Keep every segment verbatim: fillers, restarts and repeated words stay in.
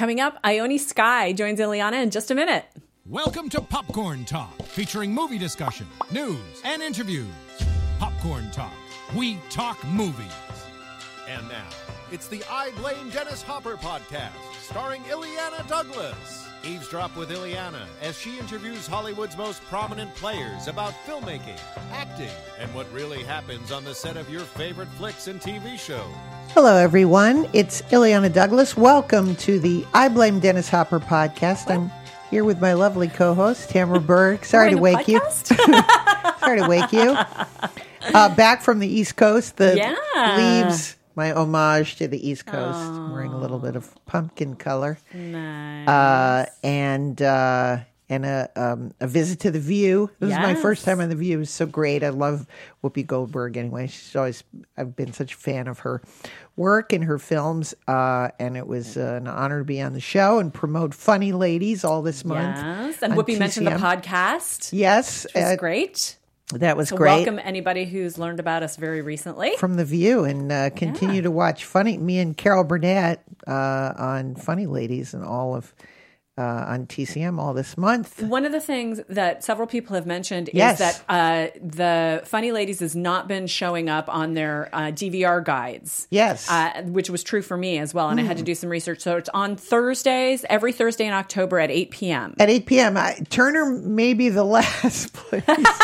Coming up, Ione Skye joins Ileana in just a minute. Welcome to Popcorn Talk, featuring movie discussion, news, and interviews. Popcorn Talk. We talk movies. And now, it's the I Blame Dennis Hopper podcast, starring Ileana Douglas. Eavesdrop with Ileana as she interviews Hollywood's most prominent players about filmmaking, acting, and what really happens on the set of your favorite flicks and T V shows. Hello, everyone. It's Ileana Douglas. Welcome to the I Blame Dennis Hopper podcast. I'm here with my lovely co-host, Tamara Berg. Sorry to wake you. Sorry to wake you. Uh, back from the East Coast. The Yeah. leaves, my homage to the East Coast. I'm wearing a little bit of pumpkin color. Nice. Uh, and uh, and a, um, a visit to The View. This is my Yes. first time on The View. It was so great. I love Whoopi Goldberg anyway. She's always, I've been such a fan of her work and her films. Uh, and it was uh, an honor to be on the show and promote Funny Ladies all this month. Yes. And on Whoopi mentioned the T C M. podcast. Yes. Which was uh, great. That was So great. welcome anybody who's learned about us very recently. From The View, and uh, continue Yeah. to watch Funny. Me and Carol Burnett uh, on Funny Ladies and all of uh, on T C M all this month. One of the things that several people have mentioned Yes. is that uh, the Funny Ladies has not been showing up on their uh, D V R guides. Yes. Uh, which was true for me as well. And I had to do some research. So it's on Thursdays, every Thursday in October at eight p.m. At eight p.m. I, Turner may be the last place.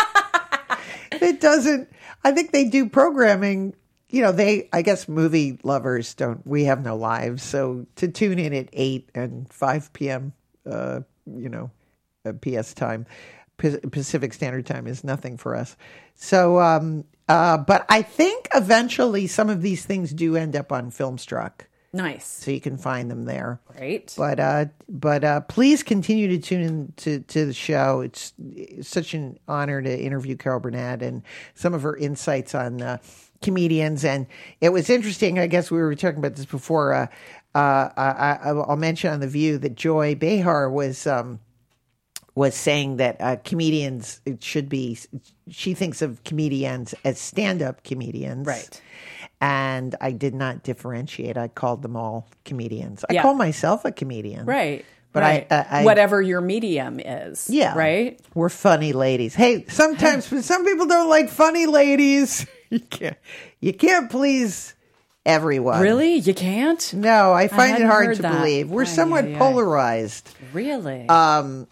It doesn't. I think they do programming. You know, they. I guess movie lovers don't. We have no lives, so to tune in at eight and five p.m. Uh, you know, uh, P S time, P- Pacific Standard Time is nothing for us. So, um, uh, but I think eventually some of these things do end up on Filmstruck, Nice. so you can find them there. Great. But uh, but uh, please continue to tune in to, to the show. It's, it's such an honor to interview Carol Burnett and some of her insights on uh, comedians. And it was interesting. I guess we were talking about this before. Uh, uh, I, I'll mention on The View that Joy Behar was um, was saying that uh, comedians it should be. She thinks of comedians as stand-up comedians, Right. And I did not differentiate. I called them all comedians. I Yeah. call myself a comedian. Right. But right. I, I, I whatever your medium is. Yeah. Right. We're funny ladies. Hey, sometimes some people don't like funny ladies. You can't you can't please everyone. Really? You can't? No, I find it hadn't hard heard to that. believe. We're Ay, somewhat ay, ay. polarized. Really? Um,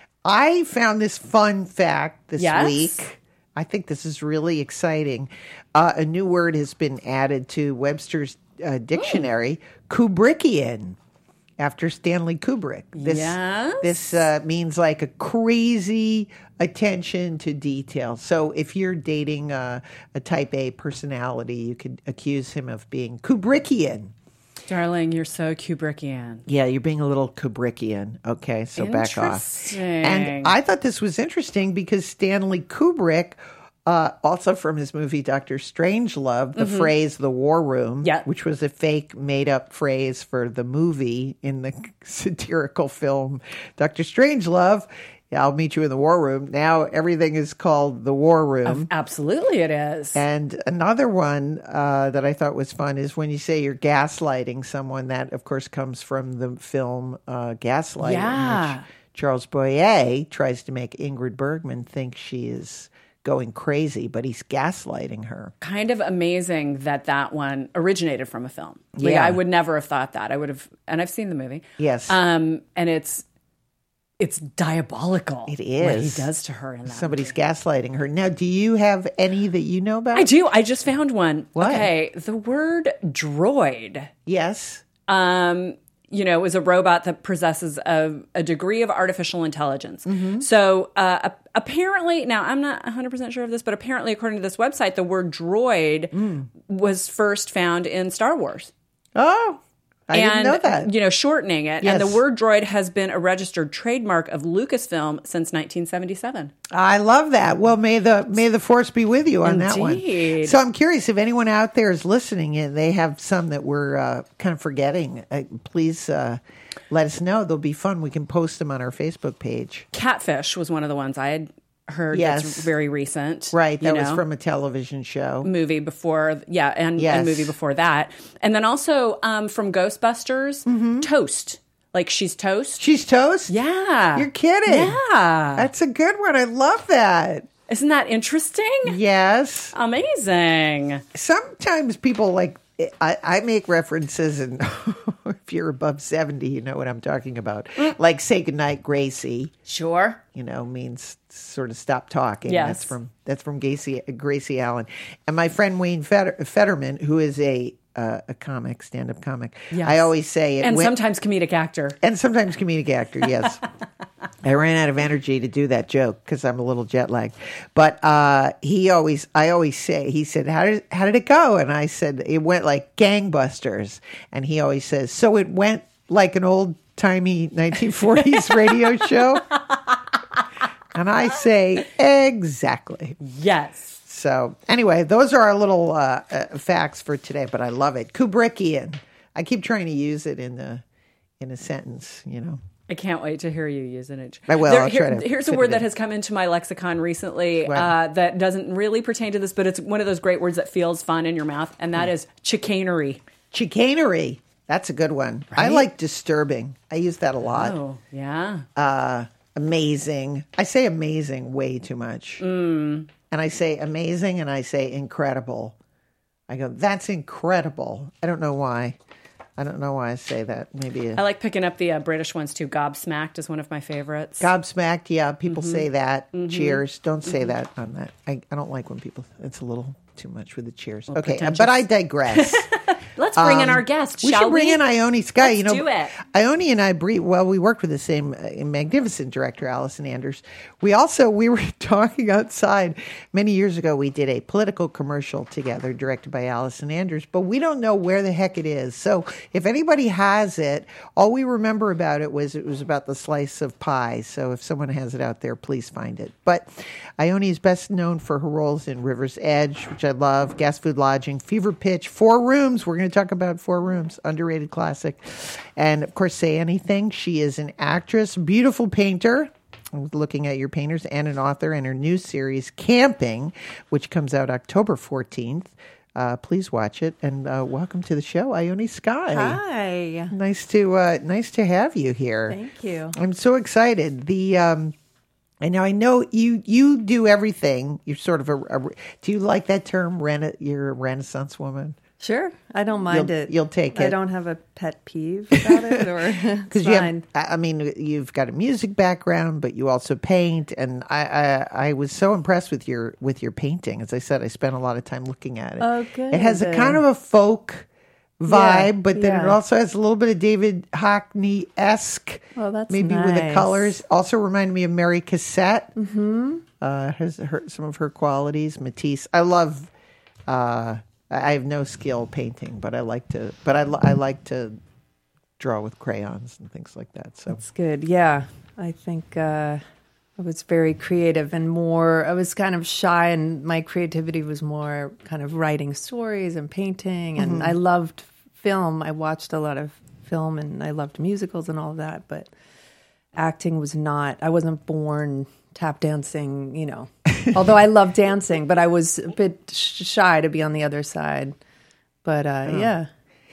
I found this fun fact this Yes? week. I think this is really exciting. Uh, a new word has been added to Webster's uh, dictionary, Kubrickian, after Stanley Kubrick. This, Yes? This uh, means like a crazy attention to detail. So if you're dating a, a type A personality, you could accuse him of being Kubrickian. Darling, you're so Kubrickian. Yeah, you're being a little Kubrickian. Okay, so back off. Interesting. And I thought this was interesting because Stanley Kubrick, uh, also from his movie Doctor Strangelove, the phrase "the War Room," Yeah. which was a fake, made-up phrase for the movie in the satirical film Doctor Strangelove. I'll meet you in the war room. Now everything is called the War Room. Absolutely it is. And another one uh, that I thought was fun is when you say you're gaslighting someone. That, of course, comes from the film uh, Gaslighting, Yeah. which Charles Boyer tries to make Ingrid Bergman think she is going crazy, but he's gaslighting her. Kind of amazing that that one originated from a film. Like, Yeah. I would never have thought that. I would have, and I've seen the movie. Yes. Um, and it's it's diabolical. It what is. he does to her in that. Somebody's gaslighting her. Now, do you have any that you know about? I do. I just found one. What? Okay, the word droid. Yes. Um, you know, is a robot that possesses a, a degree of artificial intelligence. Mm-hmm. So uh, apparently, now I'm not one hundred percent sure of this, but apparently, according to this website, the word droid Mm. was was first found in Star Wars. Oh, I and, didn't know that. You know, shortening it. Yes. And the word droid has been a registered trademark of Lucasfilm since nineteen seventy-seven. I love that. Well, may the may the force be with you on that one. Indeed. So I'm curious if anyone out there is listening and they have some that we're uh, kind of forgetting. Uh, please uh, let us know. They'll be fun. We can post them on our Facebook page. Catfish was one of the ones I had heard Yes. that's very recent. Right. That you was know? from a television show. movie before, yeah, and Yes. and movie before that, and then also um, from Ghostbusters, Mm-hmm. Toast Like she's toast. She's toast? Yeah. You're kidding. Yeah. That's a good one. I love that. Isn't that interesting? Yes. Amazing. Sometimes people like, I, I make references, and if you're above seventy, you know what I'm talking about. Mm. Like say goodnight, Gracie. Sure. You know, means sort of stop talking. Yes. That's from that's from Gracie, Gracie Allen. And my friend Wayne Feder, Fetterman, who is a uh, a comic, stand-up comic. Yes. I always say it And went, sometimes comedic actor. And sometimes comedic actor, yes. I ran out of energy to do that joke because I'm a little jet lagged. But uh, he always, I always say, he said, how did, how did it go? And I said, it went like gangbusters. And he always says, so it went like an old-timey nineteen forties radio show? And I say, exactly. Yes. So anyway, those are our little uh, uh, facts for today, but I love it. Kubrickian. I keep trying to use it in a, in a sentence, you know. I can't wait to hear you using it. I will. There, I'll here, try to here's a fit word it that in. has come into my lexicon recently What? uh, that doesn't really pertain to this, but it's one of those great words that feels fun in your mouth, and that is chicanery. Chicanery. That's a good one. I like disturbing. I use that a lot. Oh, yeah. Uh, amazing. I say amazing way too much. Mm. And I say amazing and I say incredible. I go, that's incredible. I don't know why. I don't know why I say that. Maybe a, I like picking up the uh, British ones too. Gobsmacked is one of my favorites. gobsmacked. Yeah, people Mm-hmm. say that. Cheers. Don't say that on that. I, I don't like when people, it's a little too much with the cheers. Okay, uh, pretentious. but I digress. Let's bring in our guest, We shall should bring we? in Ione Skye. Let's you know, do it. Ione and I, bre- well, we worked with the same uh, magnificent director, Allison Anders. We also, we were talking outside many years ago. We did a political commercial together directed by Allison Anders, but we don't know where the heck it is. So if anybody has it, all we remember about it was it was about the slice of pie. So if someone has it out there, please find it. But Ione is best known for her roles in River's Edge, which I love, Gas Food Lodging, Fever Pitch, Four Rooms. We're going to talk about Four Rooms, underrated classic. And of course, Say Anything. She is an actress, beautiful painter. I was looking at your painters, and an author, and her new series, Camping, which comes out October fourteenth. Uh, please watch it, and uh, welcome to the show, Ione Skye. Hi. Nice to uh, nice to have you here. Thank you. I'm so excited. The um, and now I know you you do everything. You're sort of a, a do you like that term? Rena, you're a Renaissance woman. Sure. I don't mind You'll- it. you'll take I it. don't have a pet peeve about it, or it's Because you fine. have, I I mean, you've got a music background, but you also paint, and I, I, I was so impressed with your with your painting. As I said, I spent a lot of time looking at it. Oh, good. It has a kind of a folk vibe, Yeah, but then it yeah. also has a little bit of David Hockney esque. Oh, that's maybe with the nice. colors. Also reminded me of Mary Cassatt. Mm-hmm. Uh, has her, some of her qualities. Matisse. I love. Uh, I have no skill painting, but I like to. But I, li- I like to draw with crayons and things like that. So It's good. Yeah. I think uh, I was very creative and more, I was kind of shy, and my creativity was more kind of writing stories and painting. And Mm-hmm. I loved film. I watched a lot of film, and I loved musicals and all of that. But acting was not, I wasn't born tap dancing, you know. Although I love dancing, but I was a bit sh- shy to be on the other side. But uh, yeah.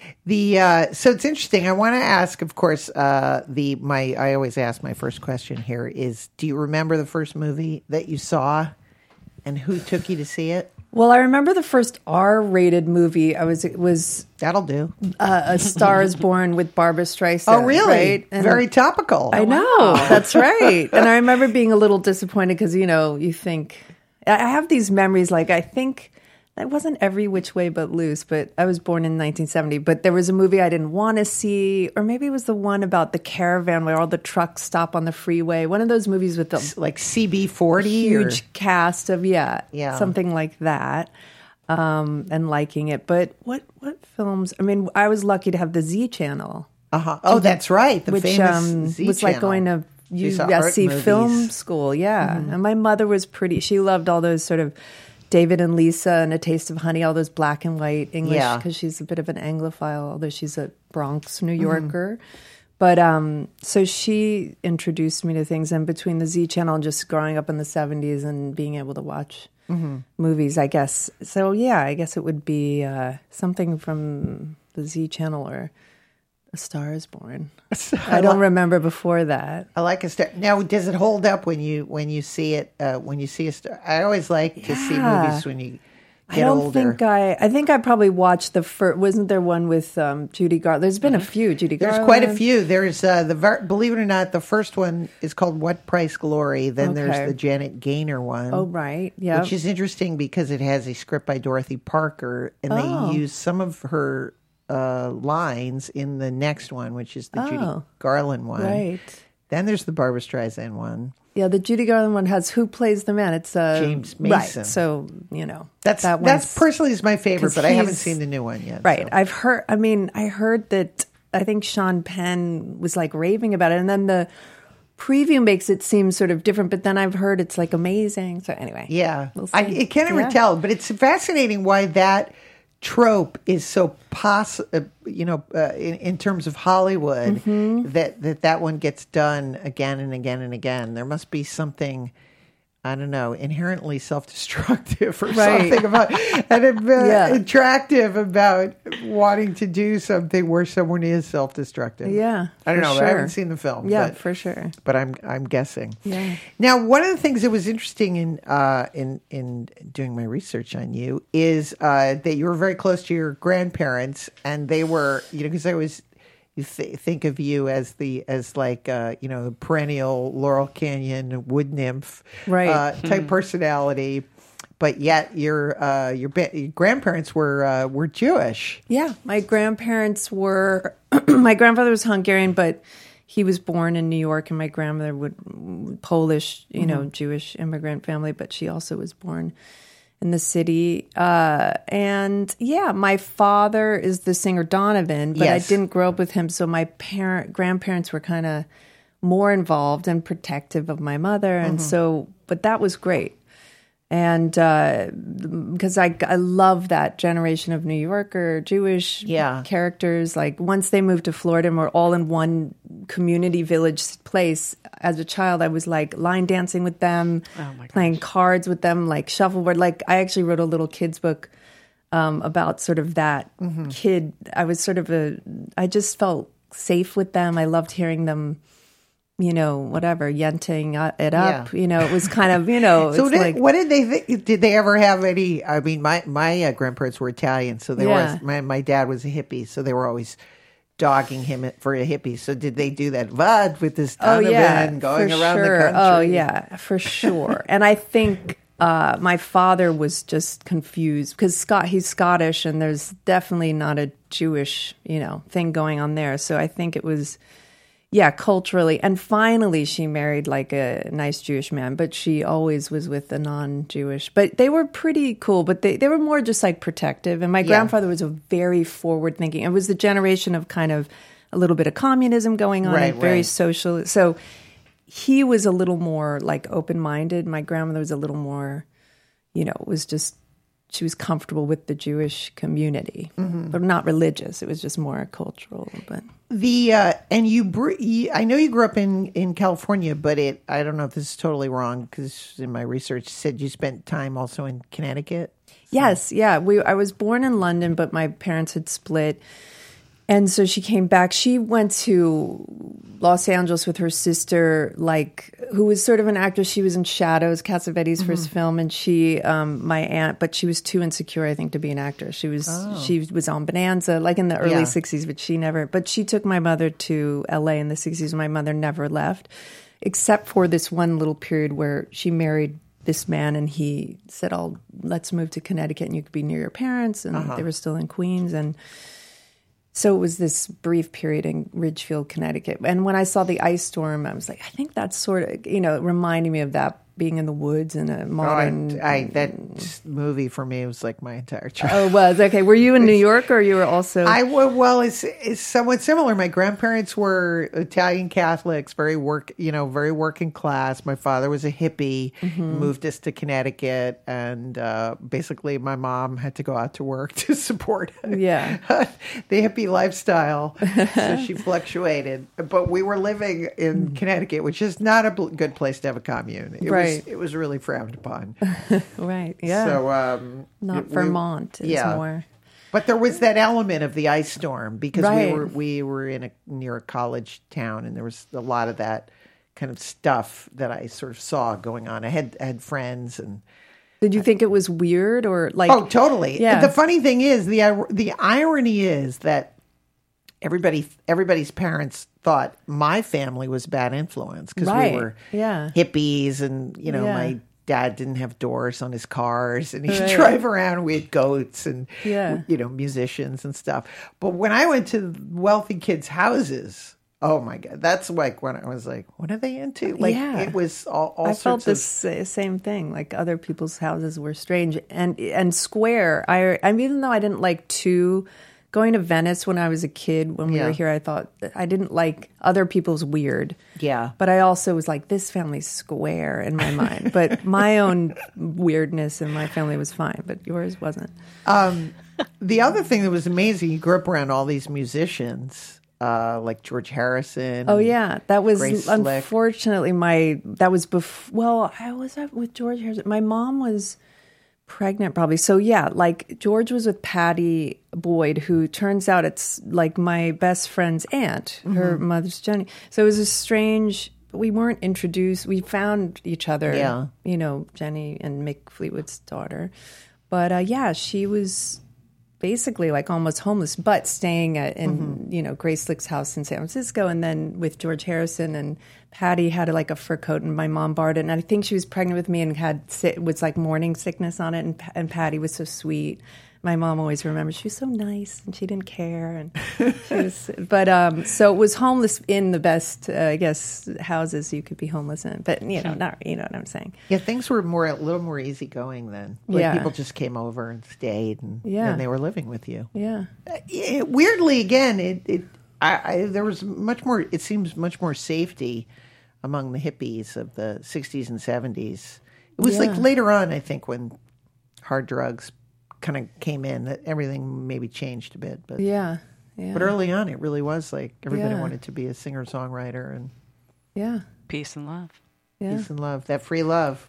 the uh, so it's interesting. I want to ask, of course, uh, the my I always ask my first question here is: do you remember the first movie that you saw, and who took you to see it? Well, I remember the first R-rated movie. I was it was That'll do. uh, A Star Is Born with Barbara Streisand. Oh, really? Right? And Very topical. I know. That's right. And I remember being a little disappointed because, you know, you think, I I have these memories, like I think it wasn't Every Which Way But Loose, but I was born in nineteen seventy, but there was a movie I didn't want to see, or maybe it was the one about the caravan where all the trucks stop on the freeway. One of those movies with the Like C B forty, huge or, cast of, yeah, Yeah. something like that. Um, and liking it. But what, what films? I mean, I was lucky to have the Z Channel. uh-huh. Oh, that's right. The which famous um, Z was like Channel. going to You saw U S art C movies. film school. Yeah. And my mother was pretty, she loved all those sort of David and Lisa and A Taste of Honey, all those black and white English, Yeah. because she's a bit of an Anglophile, although she's a Bronx New Yorker. But um, so she introduced me to things, and between the Z Channel and just growing up in the seventies and being able to watch movies, I guess. So yeah, I guess it would be uh, something from the Z Channel or A Star is Born. I don't remember before that. I like a star. Now, does it hold up when you when you see it? Uh, when you see a star, I always like to see Yeah. movies when you get I don't older. think I. I think I probably watched the first. Wasn't there one with um, Judy Garland? There's been a few. Judy There's Garland. quite a few. There's uh, the ver- believe it or not, the first one is called What Price Glory. Then Okay. there's the Janet Gaynor one. Oh right, yeah. Which is interesting because it has a script by Dorothy Parker, and Oh. they use some of her uh, lines in the next one, which is the Judy Oh. Garland one. Right. Then there's the Barbra Streisand one. Yeah, the Judy Garland one has Who Plays the Man. It's uh, James Mason. Right. So you know That's that that's one's- personally is my favorite, 'cause but I haven't he's- seen the new one yet. Right. so. I've heard, I mean, I heard that, I think Sean Penn was like raving about it. And then the preview makes it seem sort of different, but then I've heard it's like amazing. So anyway. Yeah, We'll I, see. I can't ever Yeah. tell, but it's fascinating why that trope is so poss. Uh, you know, uh, in, in terms of Hollywood, Mm-hmm. that that that one gets done again and again and again. There must be something. I don't know, inherently self-destructive or Right. something about, and uh, Yeah. attractive about wanting to do something where someone is self-destructive. Yeah. I don't for know. sure. I haven't seen the film. Yeah, but, for sure. but I'm I'm guessing. Yeah. Now, one of the things that was interesting in uh, in in doing my research on you is uh, that you were very close to your grandparents, and they were, you know, because I always you th- think of you as the as like uh, you know, the perennial Laurel Canyon wood nymph Right. uh, type personality, but yet your uh, your, ba- your grandparents were uh, were Jewish. Yeah. My grandparents were, my grandfather was Hungarian, but he was born in New York, and my grandmother would, Polish, you know, Jewish immigrant family, but she also was born in the city. Uh, and yeah, my father is the singer Donovan, but Yes. I didn't grow up with him. So my parent, grandparents were kind of more involved and protective of my mother. And so, but that was great. And because I, I love that generation of New Yorker, Jewish Yeah. characters. Like once they moved to Florida and were all in one community village place, as a child, I was like line dancing with them, playing cards with them, like shuffleboard. Like I actually wrote a little kid's book um, about sort of that kid. I was sort of a, I just felt safe with them. I loved hearing them, you know, whatever, yenting it up. Yeah. You know, it was kind of, you know, So it's did, like, what did they think? Did they ever have any? I mean, my my uh, grandparents were Italian, so they Yeah. were. My my dad was a hippie, so they were always dogging him for a hippie. So did they do that vad with this oh Donovan yeah, going for around sure. the country? Oh yeah, for sure. And I think uh, my father was just confused because Scott, he's Scottish, and there's definitely not a Jewish, you know, thing going on there. So I think it was, yeah, culturally. And finally, she married like a nice Jewish man, but she always was with a non-Jewish. But they were pretty cool, but they, they were more just like protective. And my grandfather was a very forward-thinking. It was the generation of kind of a little bit of communism going on, Right, and very right. social. So he was a little more like open-minded. My grandmother was a little more, you know, was just, she was comfortable with the Jewish community, Mm-hmm. but not religious. It was just more cultural. But The uh, and you, br- you, I know you grew up in, in California, but it. I don't know if this is totally wrong because in my research it said you spent time also in Connecticut. yes, yeah, we. I was born in London, but my parents had split. And so she came back. She went to Los Angeles with her sister, like, who was sort of an actress. She was in Shadows, Cassavetes' first film, and she, um, my aunt, but she was too insecure, I think, to be an actress. She was, she was on Bonanza, like in the early Yeah. sixties, but she never. But she took my mother to L A in the sixties. My mother never left, except for this one little period where she married this man, and he said, "Oh, let's move to Connecticut, and you could be near your parents." And they were still in Queens, and so it was this brief period in Ridgefield, Connecticut. And when I saw the ice storm, I was like, I think that's sort of, you know, it reminded me of that, being in the woods in a Oh, modern. I, I that movie for me was like my entire childhood. Oh, it was. Okay. Were you in New York, or you were also? I w- well, it's it's somewhat similar. My grandparents were Italian Catholics, very work, you know, very working class. My father was a hippie, Mm-hmm. moved us to Connecticut, and uh, basically my mom had to go out to work to support Yeah. the hippie lifestyle. So she fluctuated, but we were living in Connecticut, which is not a bl- good place to have a commune. It Right. was it was really frowned upon. Right. Yeah. So um, Not we- Vermont. It's yeah. more. But there was that element of the ice storm because Right. we were we were in a near a college town, and there was a lot of that kind of stuff that I sort of saw going on. I had I had friends and. Did you think it was weird or like? Oh, totally. Yeah. The funny thing is, the the irony is that everybody everybody's parents thought my family was a bad influence because Right. we were Yeah. hippies, and you know Yeah. my dad didn't have doors on his cars, and he'd Right. drive around. And we had goats and Yeah. you know musicians and stuff. But when I went to wealthy kids' houses. Oh my God! That's like when I was like, "What are they into?" Like Yeah. it was all, all I sorts felt of. the same thing. Like other people's houses were strange and and square. I I mean, even though I didn't like to going to Venice when I was a kid. When we Yeah. were here, I thought I didn't like other people's weird. Yeah. But I also was like, this family's square in my mind. But my own weirdness in my family was fine, but yours wasn't. The other thing that was amazing, you grew up around all these musicians. Uh, like George Harrison. Oh yeah, that was Grace Slick. unfortunately my that was before. Well, I was up with George Harrison. My mom was pregnant probably. So yeah, like George was with Patty Boyd, who turns out it's like my best friend's aunt. Her Mm-hmm. mother's Jenny. So it was a strange. We weren't introduced. We found each other. Yeah. You know, Jenny and Mick Fleetwood's daughter. But uh, yeah, she was basically like almost homeless, but staying at, in, Mm-hmm. you know, Grace Slick's house in San Francisco. And then with George Harrison, and Patty had like a fur coat, and my mom borrowed it. And I think she was pregnant with me and had, was like morning sickness on it. And, and Patty was so sweet. My mom always remembers she was so nice and she didn't care. And she was, but um, so it was homeless in the best, uh, I guess, houses you could be homeless in. But you know, not you know what I'm saying. Yeah, things were more a little more easygoing then. Like Yeah. people just came over and stayed, and, Yeah. and they were living with you. Yeah. It, weirdly, again, it, it I, I there was much more. It seems much more safety among the hippies of the sixties and seventies. It was like Yeah. later on, I think, when hard drugs kind of came in, that everything maybe changed a bit. But Yeah. Yeah. but early on, it really was like everybody Yeah. wanted to be a singer songwriter and Yeah. Peace and love. Yeah. peace and love, that free love.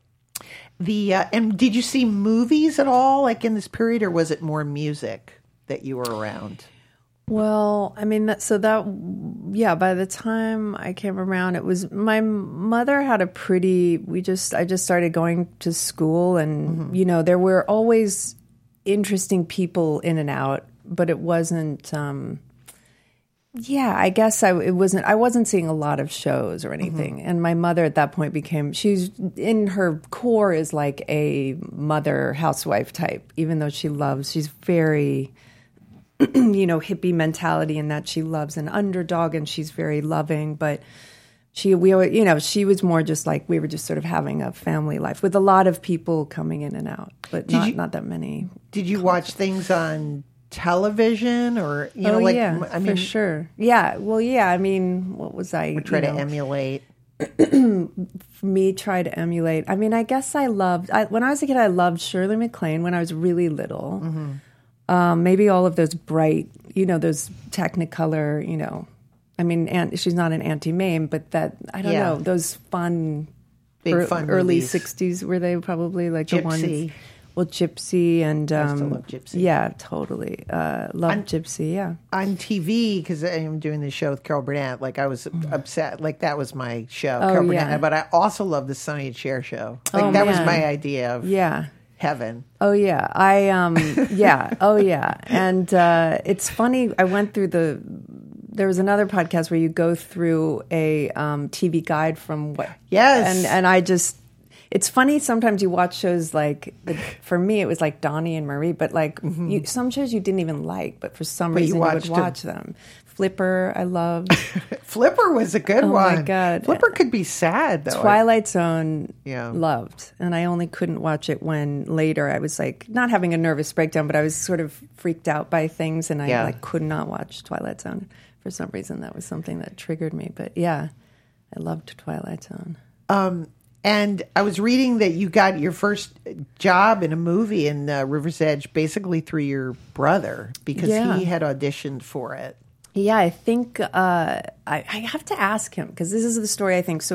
The uh, and did you see movies at all, like in this period, or was it more music that you were around? Well, I mean, that, so that, yeah, by the time I came around, it was, my mother had a pretty, we just, I just started going to school, and, you know, there were always interesting people in and out, but it wasn't, um, yeah, I guess I, it wasn't, I wasn't seeing a lot of shows or anything. And my mother at that point became, she's, in her core is like a mother housewife type, even though she loves, she's very, you know, hippie mentality in that she loves an underdog and she's very loving, but she, we, always- you know, she was more just like, we were just sort of having a family life with a lot of people coming in and out, but not, you- not that many. Did you watch things on television, or you know, oh like yeah, I mean, for sure. Yeah. Well, yeah. I mean, what was I? try you to know, emulate. me try to emulate. I mean, I guess I loved, I, when I was a kid, I loved Shirley MacLaine when I was really little. Mm-hmm. Um, maybe all of those bright, you know, those Technicolor, you know, I mean, and she's not an Auntie Mame, but that, I don't Yeah. know, those fun, Big ear- fun early movies. sixties, were they probably like the ones? Gypsy. Well, Gypsy and, I um, still love Gypsy. yeah, totally. Uh, love Gypsy, yeah. On T V, because I am doing this show with Carol Burnett, like I was upset, like that was my show, Oh, Carol yeah. Burnett. But I also love the Sonny and Cher show. Like Oh, that was man. my idea of Yeah. heaven. Oh yeah, I um yeah, oh yeah, and uh, it's funny. I went through the. There was another podcast where you go through a um, T V guide from what. Yes. and and I just. It's funny sometimes you watch shows like, for me it was like Donnie and Marie, but like you, some shows you didn't even like, but for some But you reason you, would watched watch them. Flipper, I loved. Flipper was a good Oh, one. my God. Flipper could be sad though. Twilight Zone, Yeah. loved, and I only couldn't watch it when later I was like not having a nervous breakdown, but I was sort of freaked out by things, and I Yeah. like could not watch Twilight Zone for some reason. That was something that triggered me. But yeah, I loved Twilight Zone. Um, and I was reading that you got your first job in a movie in uh, River's Edge basically through your brother because Yeah. he had auditioned for it. Yeah, I think uh, I, I have to ask him because this is the story. I think so.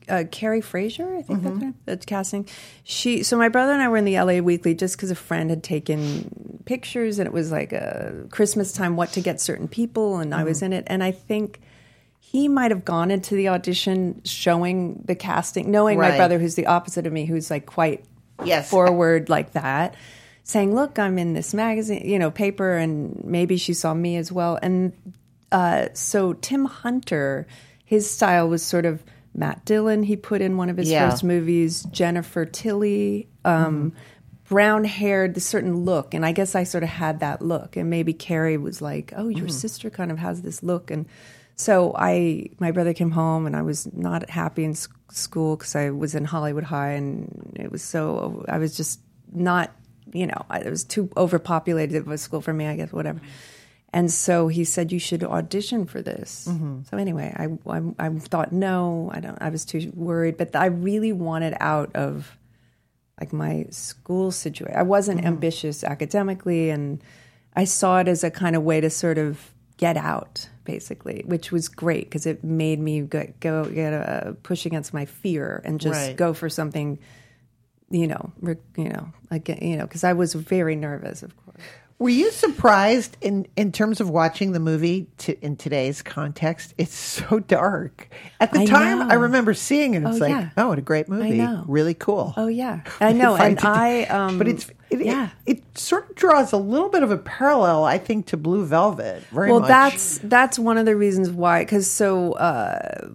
uh, Carrie Fraser, I think mm-hmm. that's, that's casting. She, so my brother and I were in the L A Weekly just because a friend had taken pictures, and it was like a Christmas time, what to get certain people, and mm-hmm. I was in it. And I think he might have gone into the audition showing the casting, knowing right. my brother, who's the opposite of me, who's like quite yes. forward like that, saying, look, I'm in this magazine, you know, paper, and maybe she saw me as well. And uh, so Tim Hunter, his style was sort of Matt Dillon, he put in one of his yeah. first movies, Jennifer Tilly, um, mm-hmm. brown-haired, the certain look. And I guess I sort of had that look. And maybe Carrie was like, oh, your mm-hmm. sister kind of has this look. And so I, my brother came home, and I was not happy in sc- school because I was in Hollywood High, and it was so, I was just not, you know, I, it was too overpopulated of a school for me, I guess, whatever. And so he said, you should audition for this. Mm-hmm. So anyway, I, I, I thought, no, I don't, I was too worried, but I really wanted out of like my school situation. I wasn't mm-hmm. ambitious academically, and I saw it as a kind of way to sort of get out, basically, which was great because it made me go, go get a push against my fear and just right. go for something, you know, re, you know, again, you know, because I was very nervous, of course. Were you surprised in, in terms of watching the movie to, in today's context? It's so dark. At the I time, know. I remember seeing it. It's oh, like, yeah. oh, what a great movie. I know. Really cool. Oh, yeah. I know. and I, um, but it's, it, yeah. it, it sort of draws a little bit of a parallel, I think, to Blue Velvet. Very well, much. that's, that's one of the reasons why, because so, uh,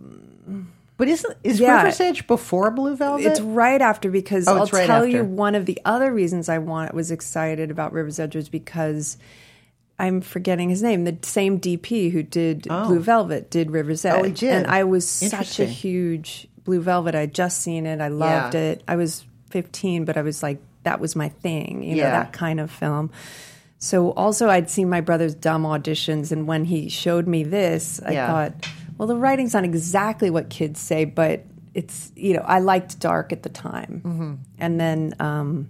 But isn't is yeah. River's Edge before Blue Velvet? It's right after, because oh, I'll right tell after. you one of the other reasons I want was excited about River's Edge was because I'm forgetting his name. The same D P who did oh. Blue Velvet did River's Edge. Oh, he did. And I was such a huge Blue Velvet. I'd just seen it. I loved yeah. it. I was fifteen, but I was like, that was my thing, you know, yeah. that kind of film. So also I'd seen my brother's dumb auditions, and when he showed me this, I yeah. thought, well, the writing's not exactly what kids say, but it's, you know, I liked dark at the time. Mm-hmm. And then, um,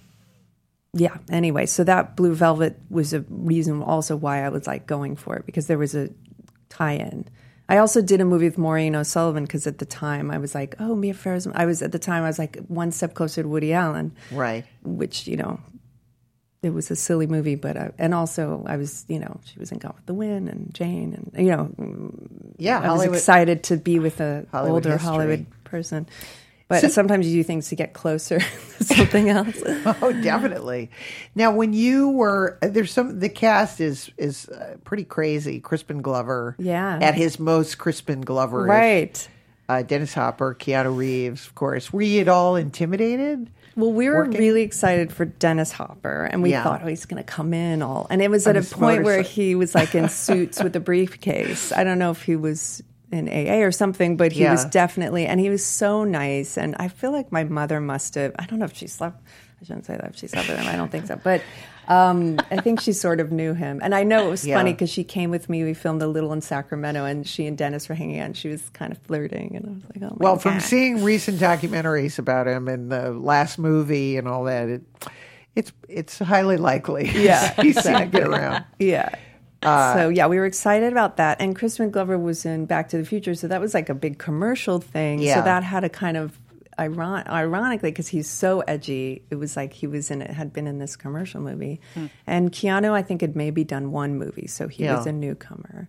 yeah, anyway, so that Blue Velvet was a reason also why I was like going for it, because there was a tie-in. I also did a movie with Maureen O'Sullivan because at the time I was like, oh, Mia Farrow's, I was at the time I was like one step closer to Woody Allen. Right. Which, you know, it was a silly movie, but I, and also I was, you know, she was in Gone with the Wind and Jane, and you know, yeah, I Hollywood, was excited to be with a Hollywood older history. Hollywood person. But So- sometimes you do things to get closer to something else. Oh, definitely. Now, when you were there's some the cast is is uh, pretty crazy. Crispin Glover, Yeah. at his most Crispin Glover, Right. Uh, Dennis Hopper, Keanu Reeves, of course. Were you at all intimidated? Well, we were Working? really excited for Dennis Hopper, and we Yeah. thought, oh, he's going to come in all. And it was On at a his point where motorcycle. he was like in suits with a briefcase. I don't know if he was in A A or something, but he Yeah. was definitely, and he was so nice. And I feel like my mother must have, I don't know if she slept, I shouldn't say that if she slept with him, I don't think so. But um, I think she sort of knew him. And I know it was Yeah. funny because she came with me, we filmed A Little in Sacramento, and she and Dennis were hanging out, and she was kind of flirting. And I was like, oh my Well, God. from seeing recent documentaries about him and the last movie and all that, it, it's it's highly likely. Yeah, he's seen it get around. Yeah. so yeah, we were excited about that, and Crispin Glover was in Back to the Future, so that was like a big commercial thing. Yeah. So that had a kind of iron- ironically, because he's so edgy, it was like he was in it, had been in this commercial movie, hmm. and Keanu, I think, had maybe done one movie, so he Yeah. was a newcomer.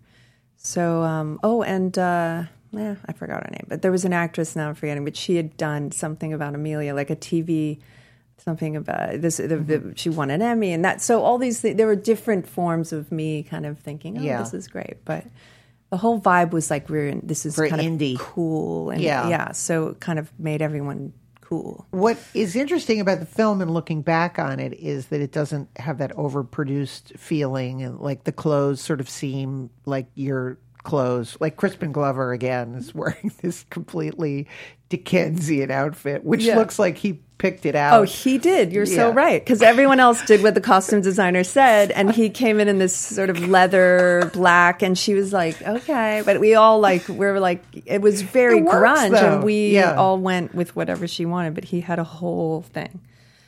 So um, oh, and uh, yeah, I forgot her name, but there was an actress now I'm forgetting, but she had done something about Amelia, like a T V. Something about this, the, the, she won an Emmy, and that. So all these, th- there were different forms of me kind of thinking, "Oh, Yeah. this is great," but the whole vibe was like, "We're in, this is Very kind indie. of cool," and Yeah. yeah, so it kind of made everyone cool. What is interesting about the film and looking back on it is that it doesn't have that overproduced feeling, and like the clothes sort of seem like your clothes. Like Crispin Glover again is wearing this completely Dickensian outfit, which Yeah. looks like he picked it out. Oh, he did. You're so Yeah. right. Because everyone else did what the costume designer said, and he came in in this sort of leather black, and she was like, "Okay," but we all like we were like, it was very It works, grunge, though. and we Yeah. all went with whatever she wanted. But he had a whole thing.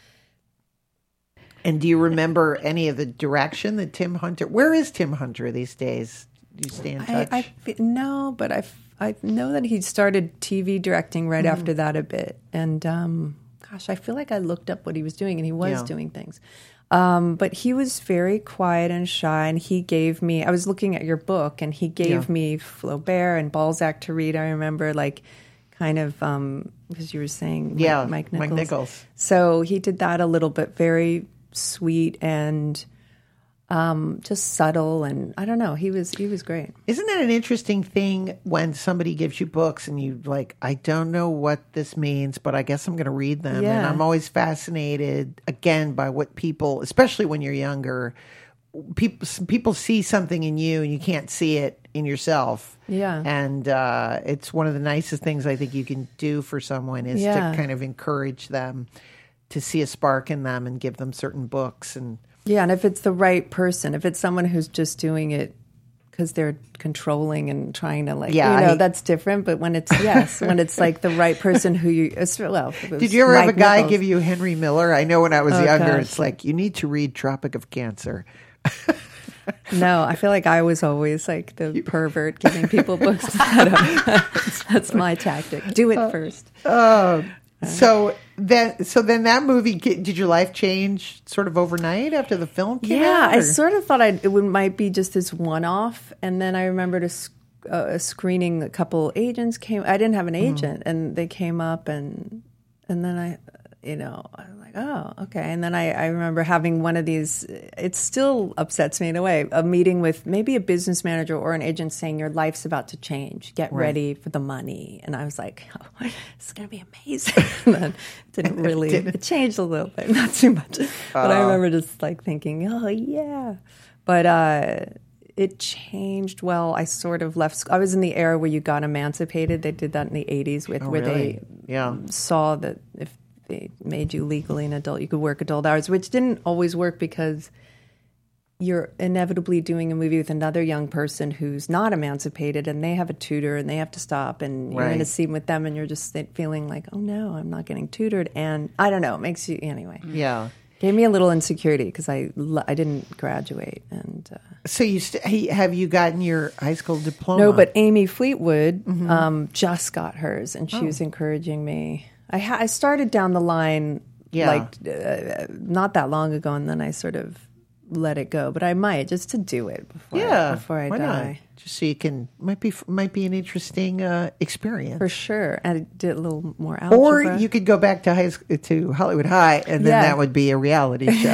And do you remember any of the direction that Tim Hunter? Where is Tim Hunter these days? Do you stay in touch? I, I fe- no, but I, f- I know that he started T V directing right Mm-hmm. after that a bit. And um, gosh, I feel like I looked up what he was doing, and he was Yeah. doing things. Um, but he was very quiet and shy, and he gave me, I was looking at your book, and he gave Yeah. me Flaubert and Balzac to read. I remember, like, kind of, um, because you were saying Mike- Yeah, Mike Mike Nichols. Nichols. So he did that a little bit, very sweet and um, just subtle, and I don't know, he was he was great. Isn't that an interesting thing when somebody gives you books and you like, I don't know what this means, but I guess I'm going to read them. And Yeah. I'm always fascinated, again, by what people, especially when you're younger, people people see something in you and you can't see it in yourself. Yeah. And uh, it's one of the nicest things I think you can do for someone is Yeah. to kind of encourage them to see a spark in them and give them certain books. And Yeah, and if it's the right person, if it's someone who's just doing it because they're controlling and trying to, like, Yeah, you know, I- that's different. But when it's, yes, when it's like the right person who you, it's- well. it was did you ever have a Mike guy Nichols. give you Henry Miller? I know when I was Oh, younger, gosh. it's like, you need to read Tropic of Cancer. No, I feel like I was always like the pervert giving people books. That's my tactic. Do it first. So then, so then that movie, did your life change sort of overnight after the film came Yeah, out? I or- sort of thought I'd, it would, might be just this one-off, and then I remembered a, sc- uh, a screening. A couple agents came. I didn't have an agent, and they came up, and and then I, you know, I was like, oh, okay. And then I, I remember having one of these. It still upsets me in a way. A meeting with maybe a business manager or an agent saying your life's about to change. Get ready for the money. And I was like, oh, it's going to be amazing. And then it didn't really. It changed a little bit, not too much. But I remember just like thinking, oh yeah. But uh, it changed. Well, I sort of left. sc- I was in the era where you got emancipated. They did that in the eighties with Oh, where really? they Yeah. saw that if they made you legally an adult, you could work adult hours, which didn't always work because you're inevitably doing a movie with another young person who's not emancipated, and they have a tutor and they have to stop, and you're in a Right. scene with them, and you're just feeling like, oh no, I'm not getting tutored, and I don't know, it makes you anyway. Yeah. Gave me a little insecurity because I l- I didn't graduate, and uh, So you st- hey, have you gotten your high school diploma? no, but Amy Fleetwood Mm-hmm. um, just got hers, and Oh. she was encouraging me. I, ha- I started down the line Yeah. like uh, not that long ago, and then I sort of let it go. But I might just to do it before yeah, I, before I why die. not? Just so you can might be might be an interesting uh, experience. For sure. And I did a little more algebra. Or you could go back to high school, to Hollywood High, and then Yeah. that would be a reality show.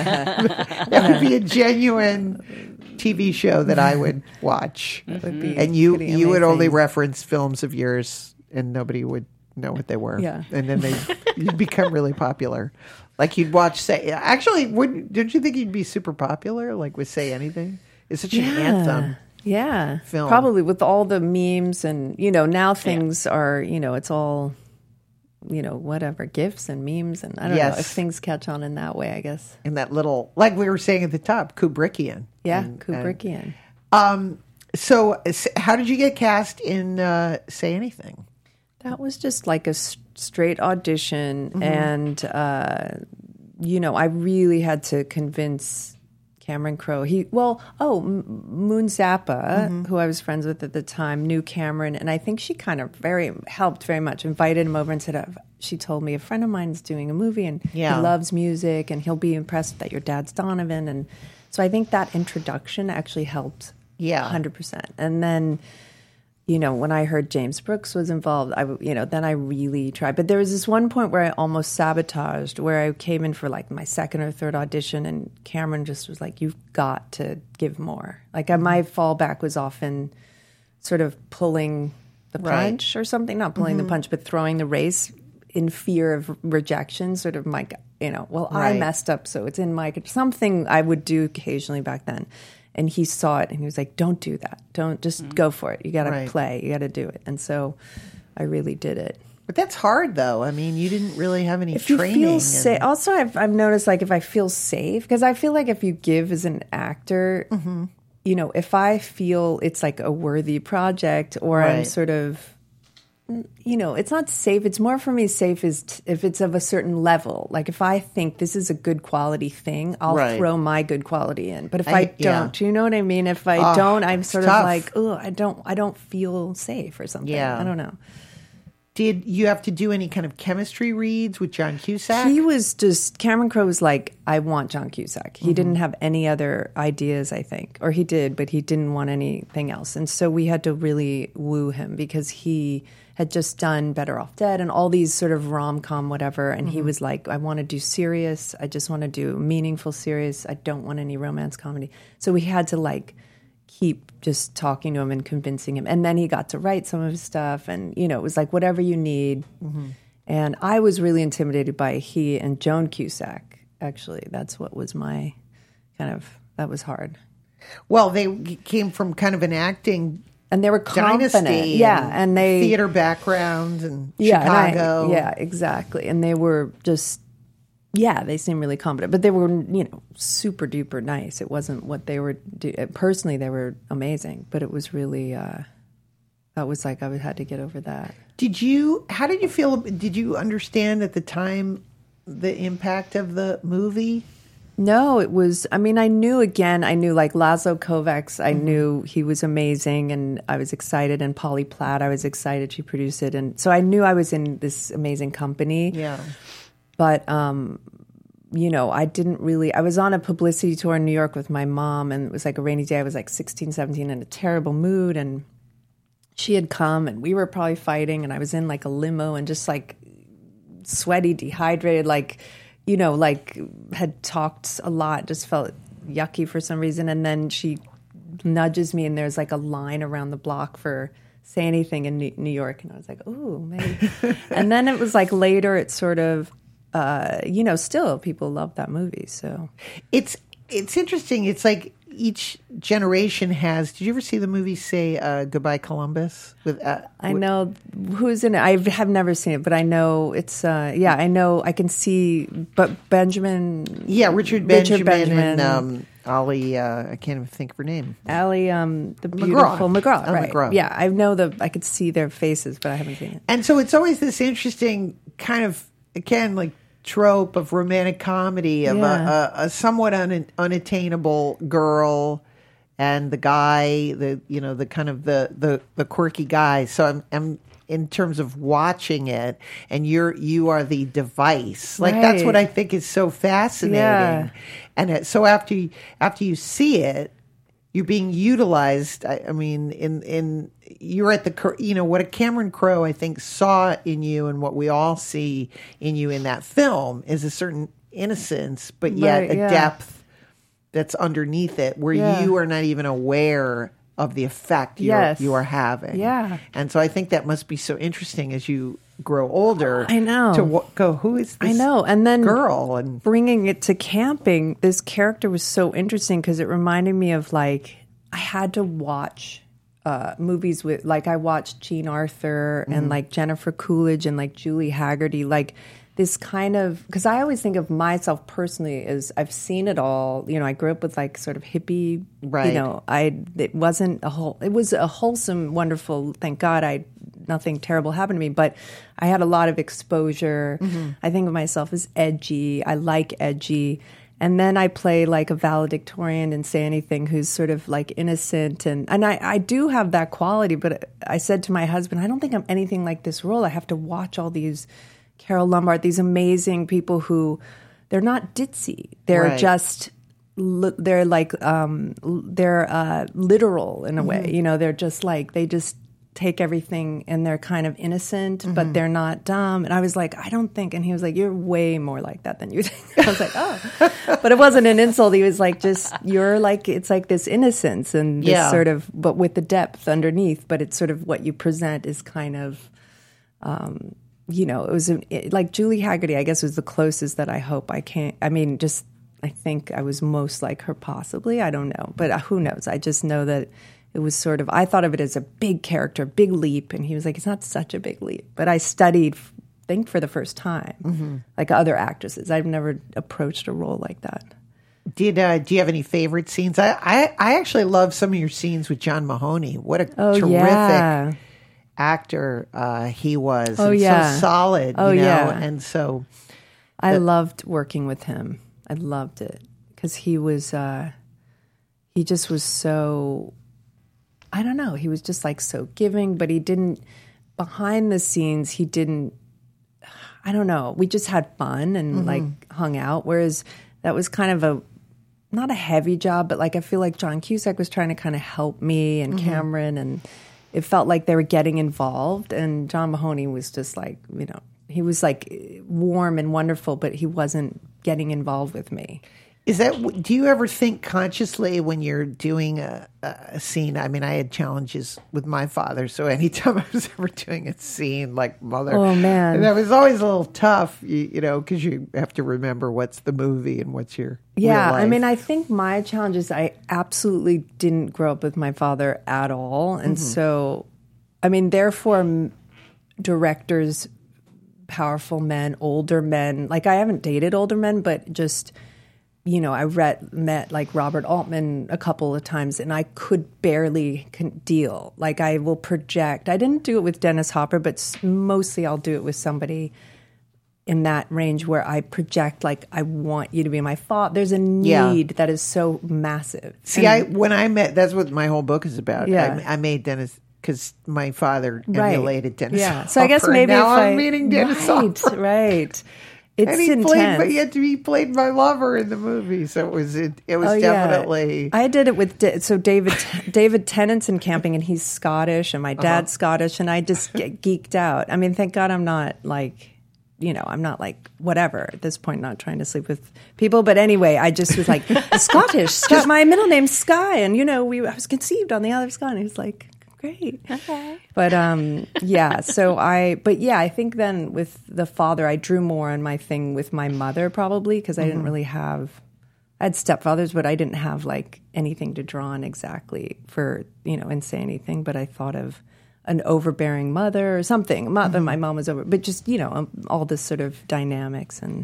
That would be a genuine T V show that I would watch. That would be And you pretty you would only amazing. reference films of yours, and nobody would know what they were. Yeah. And then they you'd become really popular. Like you'd watch Say. Actually, would don't you think you'd be super popular? Like with Say Anything? It's such an anthem. Yeah. film. Probably with all the memes and, you know, now things are, you know, it's all, you know, whatever, GIFs and memes. And I don't know Yes. if things catch on in that way, I guess. And that little, like we were saying at the top, Kubrickian. Yeah, And- Kubrickian. Um. So, s- how did you get cast in uh, Say Anything? That was just like a s- straight audition. Mm-hmm. And, uh, you know, I really had to convince Cameron Crowe. He, well, oh, M- Moon Zappa, Mm-hmm. who I was friends with at the time, knew Cameron. And I think she kind of very helped very much, invited him over and said, uh, she told me a friend of mine is doing a movie and Yeah. he loves music and he'll be impressed that your dad's Donovan. And so I think that introduction actually helped. Yeah. one hundred percent. And then, you know, when I heard James Brooks was involved, I, w- you know, then I really tried. But there was this one point where I almost sabotaged, where I came in for like my second or third audition, and Cameron just was like, "You've got to give more." Like Mm-hmm. my fallback was often sort of pulling the Right. punch or something, not pulling Mm-hmm. the punch, but throwing the race in fear of rejection. Sort of like, you know, well, Right. I messed up, so it's in my something I would do occasionally back then. And he saw it and he was like, don't do that. Don't just go for it. You got to Right. play. You got to do it. And so I really did it. But that's hard, though. I mean, you didn't really have any If you training. feel and- safe, also I've, I've noticed like if I feel safe, because I feel like if you give as an actor, Mm-hmm. you know, if I feel it's like a worthy project or I'm Right. sort of, you know, it's not safe. It's more for me safe is t- if it's of a certain level. Like if I think this is a good quality thing, I'll Right. throw my good quality in. But if I, I- don't, yeah. do you know what I mean? If I Oh, don't, I'm it's sort tough. of like, oh, I don't, I don't feel safe or something. Yeah. I don't know. Did you have to do any kind of chemistry reads with John Cusack? He was just, Cameron Crowe was like, I want John Cusack. He Mm-hmm. didn't have any other ideas, I think. Or he did, but he didn't want anything else. And so we had to really woo him because he had just done Better Off Dead and all these sort of rom-com whatever. And Mm-hmm. he was like, I want to do serious. I just want to do meaningful serious. I don't want any romance comedy. So we had to like keep just talking to him and convincing him. And then he got to write some of his stuff. And, you know, it was like, whatever you need. Mm-hmm. And I was really intimidated by he and Joan Cusack, actually. That's what was my kind of, that was hard. Well, they came from kind of an acting And they were confident. dynasty. Yeah. And they, theater background and yeah, and I- Chicago. yeah, exactly. And they were just, yeah, they seemed really confident, but they were, you know, super duper nice. It wasn't what they were, do- personally, they were amazing, but it was really, uh, that was like, I had to get over that. Did you? How did you feel? Did you understand at the time the impact of the movie? No, it was, I mean, I knew again, I knew like Laszlo Kovacs, I knew he was amazing and I was excited, and Polly Platt, I was excited she produced it. And so I knew I was in this amazing company. Yeah. But, um, you know, I didn't really, I was on a publicity tour in New York with my mom, and it was like a rainy day. I was like sixteen, seventeen in a terrible mood, and she had come and we were probably fighting, and I was in like a limo and just like sweaty, dehydrated, like, you know, like had talked a lot, just felt yucky for some reason. And then she nudges me and there's like a line around the block for Say Anything in New New York. And I was like, ooh, maybe. And then it was like later, it's sort of, uh, you know, still people love that movie. So It's it's interesting. It's like each generation has. Did you ever see the movie, say, uh, Goodbye Columbus? With uh, I know who's in it. I have never seen it, but I know it's, uh, yeah, I know, I can see, but Benjamin. Yeah, Richard Benjamin, Richard Benjamin. and um, Ollie. Uh, I can't even think of her name. Ali, um, the beautiful McGraw, Ali right? McGraw. Yeah, I know the. I could see their faces, but I haven't seen it. And so it's always this interesting kind of, again, like trope of romantic comedy of Yeah. a, a, a somewhat un, unattainable girl and the guy, the you know the kind of the the, the quirky guy. So I'm, I'm in terms of watching it, and you're you are the device. Like that's Right. what I think is so fascinating. Yeah. And it, so after you, after you see it, you're being utilized. I, I mean, in in you're at the cor- you know what a Cameron Crowe I think saw in you, and what we all see in you in that film is a certain innocence, but yet Right, a yeah. depth that's underneath it, where Yeah. you are not even aware of the effect you're, Yes. you are having. Yeah. And so I think that must be so interesting as you grow older. I know. To w- go, who is this I know, and then girl? And bringing it to camping, this character was so interesting because it reminded me of like I had to watch uh, movies with like I watched Jean Arthur and like Jennifer Coolidge and like Julie Haggerty, like this kind of, because I always think of myself personally as I've seen it all. You know, I grew up with like sort of hippie, Right. you know, I it wasn't a whole, it was a wholesome, wonderful. Thank God, I nothing terrible happened to me, but I had a lot of exposure. I think of myself as edgy. I like edgy. And then I play like a valedictorian and Say Anything who's sort of like innocent. And, and I, I do have that quality, but I said to my husband, I don't think I'm anything like this role. I have to watch all these Carol Lombard, these amazing people who they're not ditzy. They're Right. just, li- they're like, um, they're uh, literal in a way. You know, they're just like, they just take everything and they're kind of innocent, but they're not dumb. And I was like, I don't think, and he was like, you're way more like that than you think. I was like, oh, but it wasn't an insult. He was like, just, you're like, it's like this innocence and this Yeah. sort of, but with the depth underneath, but it's sort of what you present is kind of, um, you know, it was a, it, like Julie Haggerty, I guess was the closest that I hope I can't, I mean, just, I think I was most like her possibly. I don't know, but who knows? I just know that it was sort of, I thought of it as a big character, big leap. And he was like, it's not such a big leap. But I studied, I think for the first time, mm-hmm. like other actresses. I've never approached a role like that. Did uh, do you have any favorite scenes? I, I I actually love some of your scenes with John Mahoney. What a Oh, terrific yeah. actor uh, he was. Oh, and yeah. so solid. Oh, you know? yeah. And so I loved working with him. I loved it because he was, uh, he just was so, I don't know, he was just like so giving, but he didn't, behind the scenes, he didn't, I don't know, we just had fun and mm-hmm. like hung out. Whereas that was kind of a, not a heavy job, but like I feel like John Cusack was trying to kind of help me and mm-hmm. Cameron, and it felt like they were getting involved. And John Mahoney was just like, you know, he was like warm and wonderful, but he wasn't getting involved with me. Is that, do you ever think consciously when you're doing a, a scene? I mean, I had challenges with my father, so anytime I was ever doing a scene like Mother, oh man, and that was always a little tough, you, you know, because you have to remember what's the movie and what's your yeah. real life. I mean, I think my challenges, I absolutely didn't grow up with my father at all, and mm-hmm. so, I mean, therefore, m- directors, powerful men, older men. Like I haven't dated older men, but just. You know, I read, met like Robert Altman a couple of times, and I could barely con- deal. Like I will project. I didn't do it with Dennis Hopper, but s- mostly I'll do it with somebody in that range where I project like I want you to be my father. There's a need yeah. that is so massive. See, and, I when I met, that's what my whole book is about. Yeah. I, I made Dennis because my father right. emulated Dennis. Yeah, Hopper, so I guess maybe now if I'm I, meeting Dennis right, Hopper. right. It's and he intense. played, but yet he played my lover in the movie, so it was it, it was oh, definitely. Yeah. I did it with so David David Tennant's in Camping, and he's Scottish, and my dad's uh-huh. Scottish, and I just get geeked out. I mean, thank God I'm not like, you know, I'm not like whatever at this point, not trying to sleep with people. But anyway, I just was like Scottish. Scott, my middle name's Sky, and you know, we I was conceived on the Isle of Skye, and he was like. Great. Okay. But um, yeah, so I, but yeah, I think then with the father, I drew more on my thing with my mother probably because I mm-hmm. didn't really have, I had stepfathers, but I didn't have like anything to draw on exactly for, you know, and say anything. But I thought of an overbearing mother or something. Not that mm-hmm. my mom was over, but just, you know, um, all this sort of dynamics and.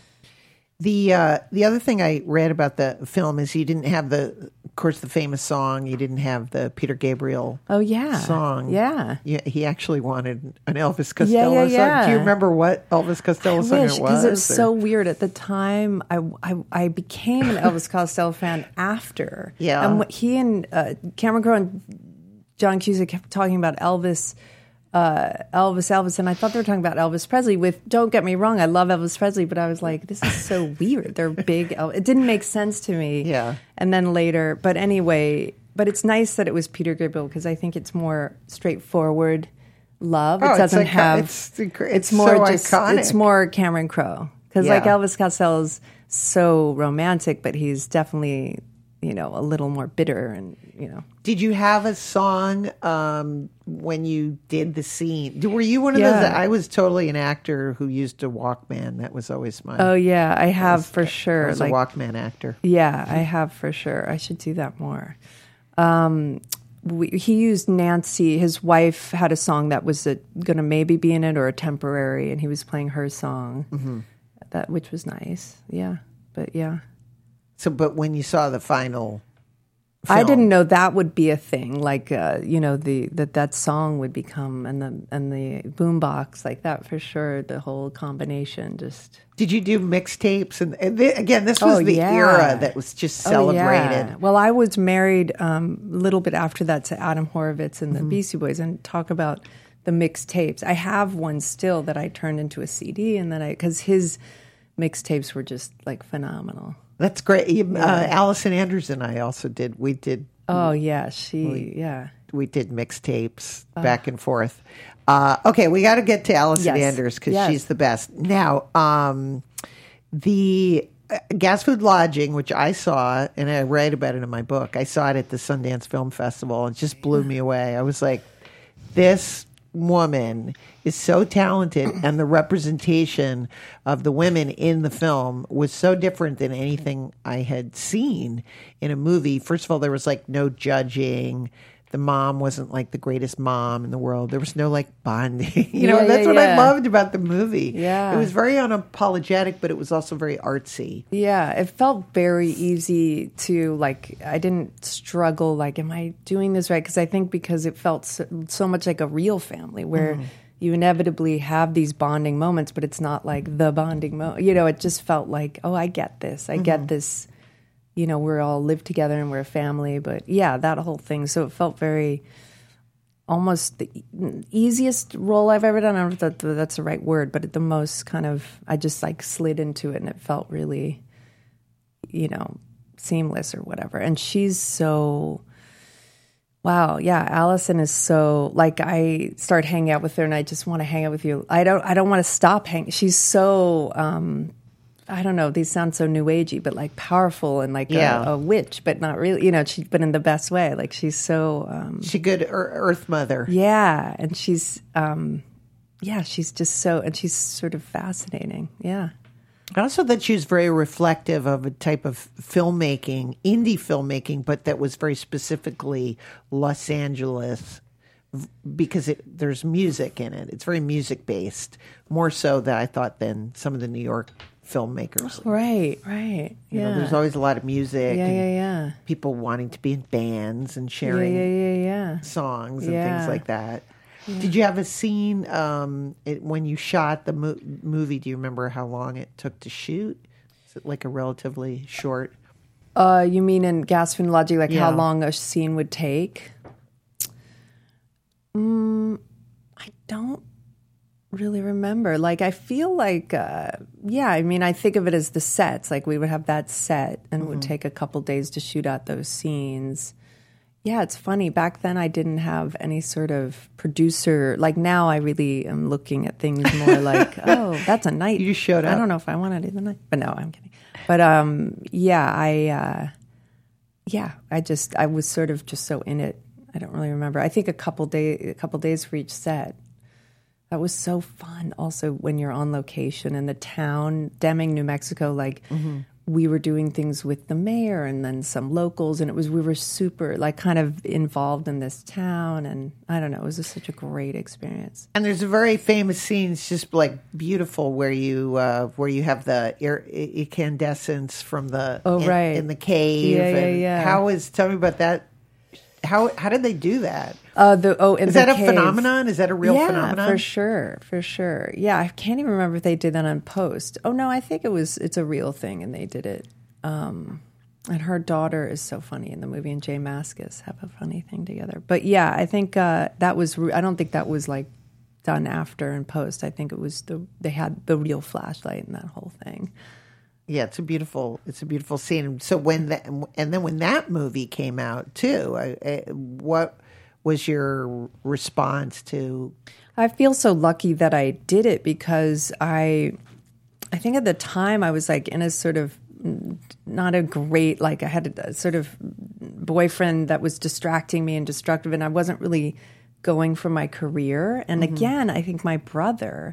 The uh, the other thing I read about the film is you didn't have the, of course, the famous song. You didn't have the Peter Gabriel. Oh yeah, song. Yeah, yeah. He actually wanted an Elvis Costello yeah, yeah, yeah. song. Do you remember what Elvis Costello I song wish, it was? Because it was or? so weird at the time. I, I I became an Elvis Costello fan after. Yeah, and what he and uh, Cameron Crowe and John Cusack kept talking about Elvis. Uh, Elvis, Elvis, and I thought they were talking about Elvis Presley. With don't get me wrong, I love Elvis Presley, but I was like, this is so weird. They're big. El- it didn't make sense to me. Yeah. And then later, but anyway, but it's nice that it was Peter Gabriel because I think it's more straightforward love. Oh, it doesn't it's like, have. It's, it's, it's more so just. iconic. It's more Cameron Crowe because yeah. like Elvis Costello's so romantic, but he's definitely you know a little more bitter and you know. Did you have a song um, when you did the scene? Were you one of yeah. those? I was totally an actor who used a Walkman. That was always my. Oh yeah, I have was, for sure. I was like, a Walkman actor. Yeah, I have for sure. I should do that more. Um, we, he used Nancy. His wife had a song that was going to maybe be in it or a temporary, and he was playing her song. Mm-hmm. That which was nice. Yeah, but yeah. So, but when you saw the final. Film. I didn't know that would be a thing. Like, uh, you know, the that that song would become and the and the boombox like that for sure. The whole combination just. Did you do mixtapes? And, and th- again, this was oh, the yeah. era that was just celebrated. Oh, yeah. Well, I was married um, a little bit after that to Adam Horovitz and the mm-hmm. Beastie Boys, and talk about the mixtapes. I have one still that I turned into a C D, and then I because his mixtapes were just like phenomenal. That's great. Uh, Allison Anders and I also did. We did. Oh yeah, she we, yeah. We did mixtapes uh, back and forth. Uh, okay, we got to get to Allison yes. Anders because yes. she's the best. Now, um, the uh, Gas Food Lodging, which I saw and I write about it in my book. I saw it at the Sundance Film Festival. It just blew me away. I was like, this woman is so talented, and the representation of the women in the film was so different than anything I had seen in a movie. First of all, there was like no judging. the mom wasn't like the greatest mom in the world. There was no like bonding. you Yeah, know, that's yeah, what I yeah. loved about the movie. Yeah. It was very unapologetic, but it was also very artsy. Yeah, it felt very easy to like. I didn't struggle like, am I doing this right? Because I think because it felt so, so much like a real family where Mm-hmm. you inevitably have these bonding moments, but it's not like the bonding moment. You know, it just felt like, oh, I get this. I Mm-hmm. get this. You know, we're all live together and we're a family. But yeah, that whole thing. So it felt very almost the e- easiest role I've ever done. I don't know if that, that's the right word, but the most kind of, I just like slid into it and it felt really, you know, seamless or whatever. And she's so, wow, yeah, Allison is so, like I start hanging out with her and I just want to hang out with you. I don't, I don't want to stop hanging. She's so, um, I don't know, these sound so new agey, but like powerful and like Yeah. a, a witch, but not really, you know, she, but in the best way. Like she's so, um, She good ear- Earth Mother. yeah. And she's, um, yeah, she's just so, and she's sort of fascinating. Yeah. Also, that she was very reflective of a type of filmmaking, indie filmmaking, but that was very specifically Los Angeles v- because it, there's music in it. It's very music based, more so than I thought than some of the New York filmmakers. Right, right. You Yeah. know, there's always a lot of music yeah, and yeah, yeah. people wanting to be in bands and Yeah, sharing yeah, yeah, yeah. songs and Yeah. things like that. Did you have a scene um, it, when you shot the mo- movie? Do you remember how long it took to shoot? Is it like a relatively short? Uh, you mean in Gasping Logic, like Yeah. how long a scene would take? Mm, I don't really remember. Like, I feel like, uh, yeah, I mean, I think of it as the sets. Like, we would have that set and it would take a couple days to shoot out those scenes. Yeah, it's funny. Back then, I didn't have any sort of producer. Like now, I really am looking at things more like, oh, that's a night. You just showed I up. don't know if I want to do the night, but no, I'm kidding. But um, yeah, I, uh, yeah, I just, I was sort of just so in it. I don't really remember. I think a couple day, a couple days for each set. That was so fun. Also, when you're on location in the town, Deming, New Mexico, like. Mm-hmm. We were doing things with the mayor and then some locals, and it was we were super like kind of involved in this town, and I don't know, it was just such a great experience. And there's a very famous scene. It's just like beautiful where you uh, where you have the ir- incandescence from the Oh, in, right. in the cave. Yeah, yeah, and yeah. How is tell me about that? How how did they do that? Uh, the oh, in Is the that a cave. phenomenon? Is that a real yeah, phenomenon? for sure, for sure. Yeah, I can't even remember if they did that on post. Oh no, I think it was. It's a real thing, and they did it. Um, and her daughter is so funny in the movie, and Jay Mascis have a funny thing together. But yeah, I think uh, that was. Re- I don't think that was like done after and post. I think it was the they had the real flashlight and that whole thing. Yeah, it's a beautiful, it's a beautiful scene. So when that, and then when that movie came out too, I, I, what was your response to? I feel so lucky that I did it because I, I think at the time I was like in a sort of not a great like I had a sort of boyfriend that was distracting me and destructive, and I wasn't really going for my career. And Mm-hmm. again, I think my brother,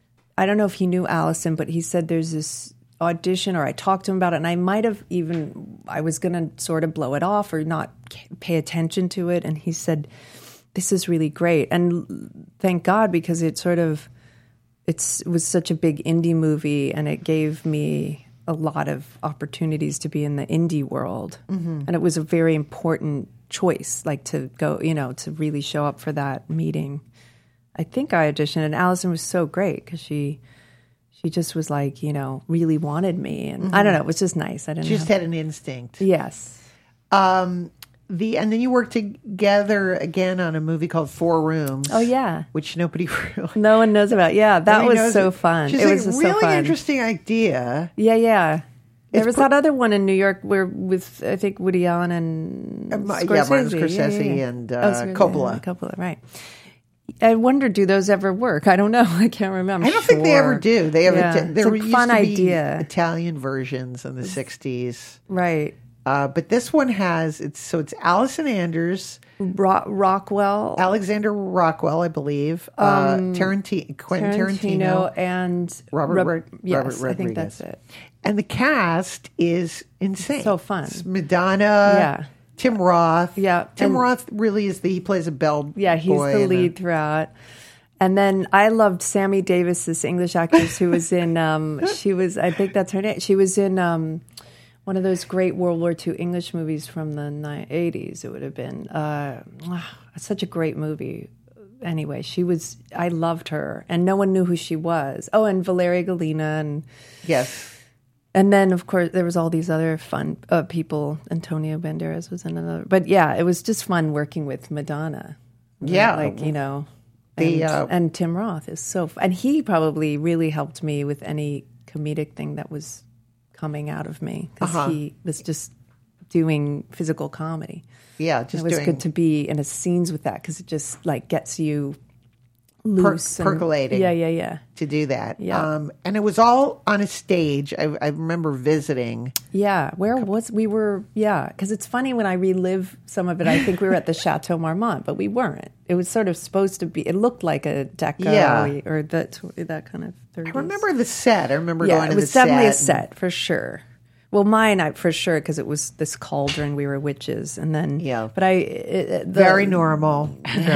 I don't know if he knew Allison, but he said there's this audition, or I talked to him about it, and I might have even, I was going to sort of blow it off or not pay attention to it. And he said, this is really great. And thank God, because it sort of, it's, it was such a big indie movie, and it gave me a lot of opportunities to be in the indie world. Mm-hmm. And it was a very important choice, like to go, you know, to really show up for that meeting. I think I auditioned, and Allison was so great because she, She just was like, you know, really wanted me. And I don't know, it was just nice. I didn't She just know. had an instinct. Yes. Um, the and then you worked together again on a movie called Four Rooms. Oh, yeah. which nobody really. No one knows about. Yeah, that nobody was knows so it. fun. She's It like, was just really so fun. interesting idea. Yeah, yeah. There It's was pr- that other one in New York where with, I think, Woody Allen and Uh, Ma- Scorsese. yeah, Martin Scorsese and, uh, Scorsese, Coppola. Coppola, right. I wonder, do those ever work? I don't know. I can't remember. I don't think they ever do. They have Yeah. a, there It's a used fun to be idea. Italian versions in the sixties. Right. Uh, but this one has it's so it's Allison Anders, Ro- Rockwell, Alexander Rockwell, I believe, uh, Tarantino, Quentin Tarantino, Tarantino, and Robert Rob- Rod- yes, Robert I think Rodriguez. that's it. and the cast is insane. So fun. It's Madonna, Yeah. Tim Roth. Yeah, Tim and- Roth really is the, he plays a bell Yeah, he's boy the in lead throughout. And then I loved Sammy Davis, this English actress who was in, um, she was, I think that's her name. She was in um, one of those great World War Two English movies from the ni- eighties, it would have been. Uh, such a great movie. Anyway, she was, I loved her. And no one knew who she was. Oh, and Valeria Galina. And Yes. and then, of course, there was all these other fun uh, people. Antonio Banderas was in another. But yeah, it was just fun working with Madonna. Yeah. Like, you know. The, And, uh, and Tim Roth is so, f- and he probably really helped me with any comedic thing that was coming out of me because Uh-huh. he was just doing physical comedy. Yeah, just It was doing good to be in a scenes with that because it just like gets you per- loose, and- percolating. Yeah, yeah, yeah, to do that. Yeah. Um, and it was all on a stage. I, I remember visiting. yeah. Where was we were? Yeah, because it's funny when I relive some of it. I think we were at the Chateau Marmont, but we weren't. It was sort of supposed to be. It looked like a deco Yeah. or that that kind of thirties. I remember the set. I remember Yeah, going it to was the definitely a set. and- set for sure. Well, mine, I for sure, because it was this cauldron. We were witches, and then Yeah. But I it, it- the, Very normal.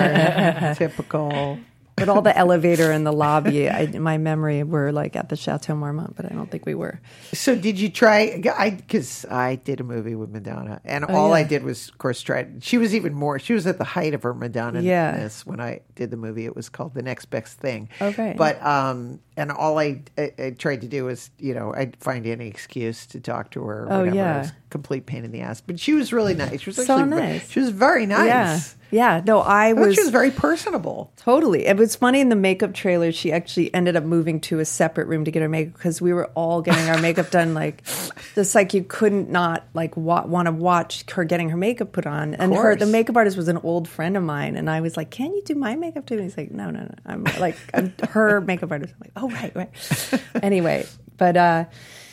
Very typical. But all the elevator and the lobby, I, in my memory, were like at the Chateau Marmont, but I don't think we were. So did you try? I because I did a movie with Madonna, and all yeah. I did was, of course, try. She was even more. She was at the height of her Madonna-ness Yeah. when I did the movie. It was called The Next Best Thing. Okay. But um, and all I, I, I tried to do was, you know, I'd find any excuse to talk to her. Or Oh, whatever. yeah. It was a complete pain in the ass, but she was really nice. She was So actually ve- nice. She was very nice. Yeah, yeah. No, I I thought was she was very personable. totally. It was funny in the makeup trailer. She actually ended up moving to a separate room to get her makeup because we were all getting our makeup done. Like, just like you couldn't not like wa- want to watch her getting her makeup put on. And her course. the makeup artist was an old friend of mine, and I was like, "Can you do my makeup too?" And he's like, "No, no, no." I'm like, I'm her makeup artist. I'm like, "Oh, right, right." Anyway, but. uh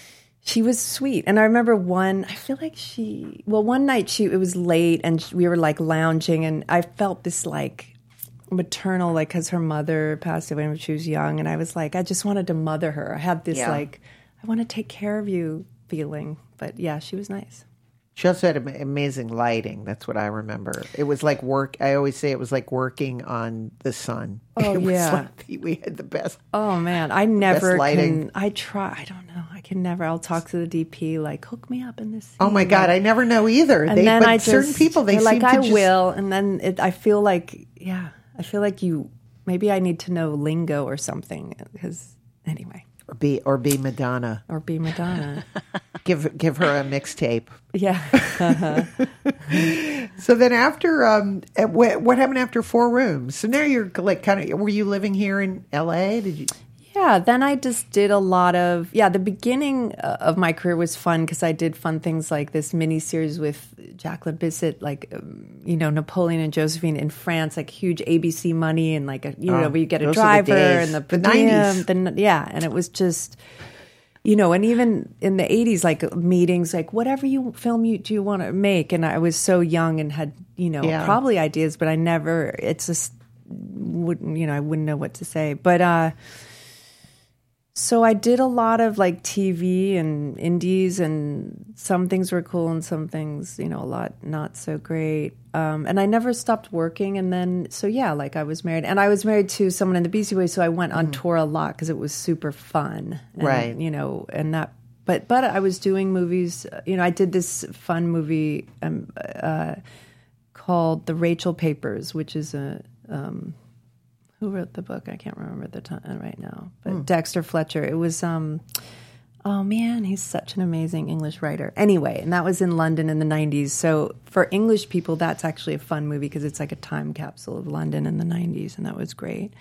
She was sweet. And I remember one, I feel like she, well, one night she, it was late and we were like lounging and I felt this like maternal, like, cause her mother passed away when she was young. And I was like, I just wanted to mother her. I had this Yeah. like, I want to take care of you feeling. But yeah, she was nice. She also had am- amazing lighting. That's what I remember. It was like work. I always say it was like working on the sun. Oh, it was yeah. like the, we had the best. Oh man, I never lighting. can, I try, I don't know. I can never, I'll talk to the D P like, hook me up in this scene. Oh my God, I never know either. And They, then but I just, certain people, they they're seem like, to I just, will. And then it, I feel like, yeah, I feel like you, maybe I need to know lingo or something. Because anyway, or be or be Madonna. or be Madonna. Give give her a mixtape. Yeah. So then after um, at- what, what happened after Four Rooms? So now you're like kind of. Were you living here in L A? Did you? Yeah, then I just did a lot of, yeah, the beginning uh, of my career was fun because I did fun things like this mini series with Jacqueline Bisset, like, um, you know, Napoleon and Josephine in France, like huge A B C money and like, a, you know, Oh, where you get a those are the driver days. and the, The per diem, nineties. the- yeah, and it was just, you know, and even in the eighties, like meetings, like whatever you film you do you want to make, and I was so young and had, you know, Yeah. probably ideas, but I never, it's just wouldn't, you know, I wouldn't know what to say, but uh. So I did a lot of like T V and indies, and some things were cool and some things, you know, a lot not so great. Um, and I never stopped working. And then, so yeah, like I was married, and I was married to someone in the Beastie Boys, so I went on tour a lot because it was super fun, and, Right. You know, and that. But but I was doing movies. You know, I did this fun movie um, uh, called The Rachel Papers, which is a. Um, Who wrote the book? I can't remember the time right now. But Hmm. Dexter Fletcher. It was, um, oh man, he's such an amazing English writer. Anyway, and that was in London in the nineties. So for English people, that's actually a fun movie because it's like a time capsule of London in the nineties, and that was great.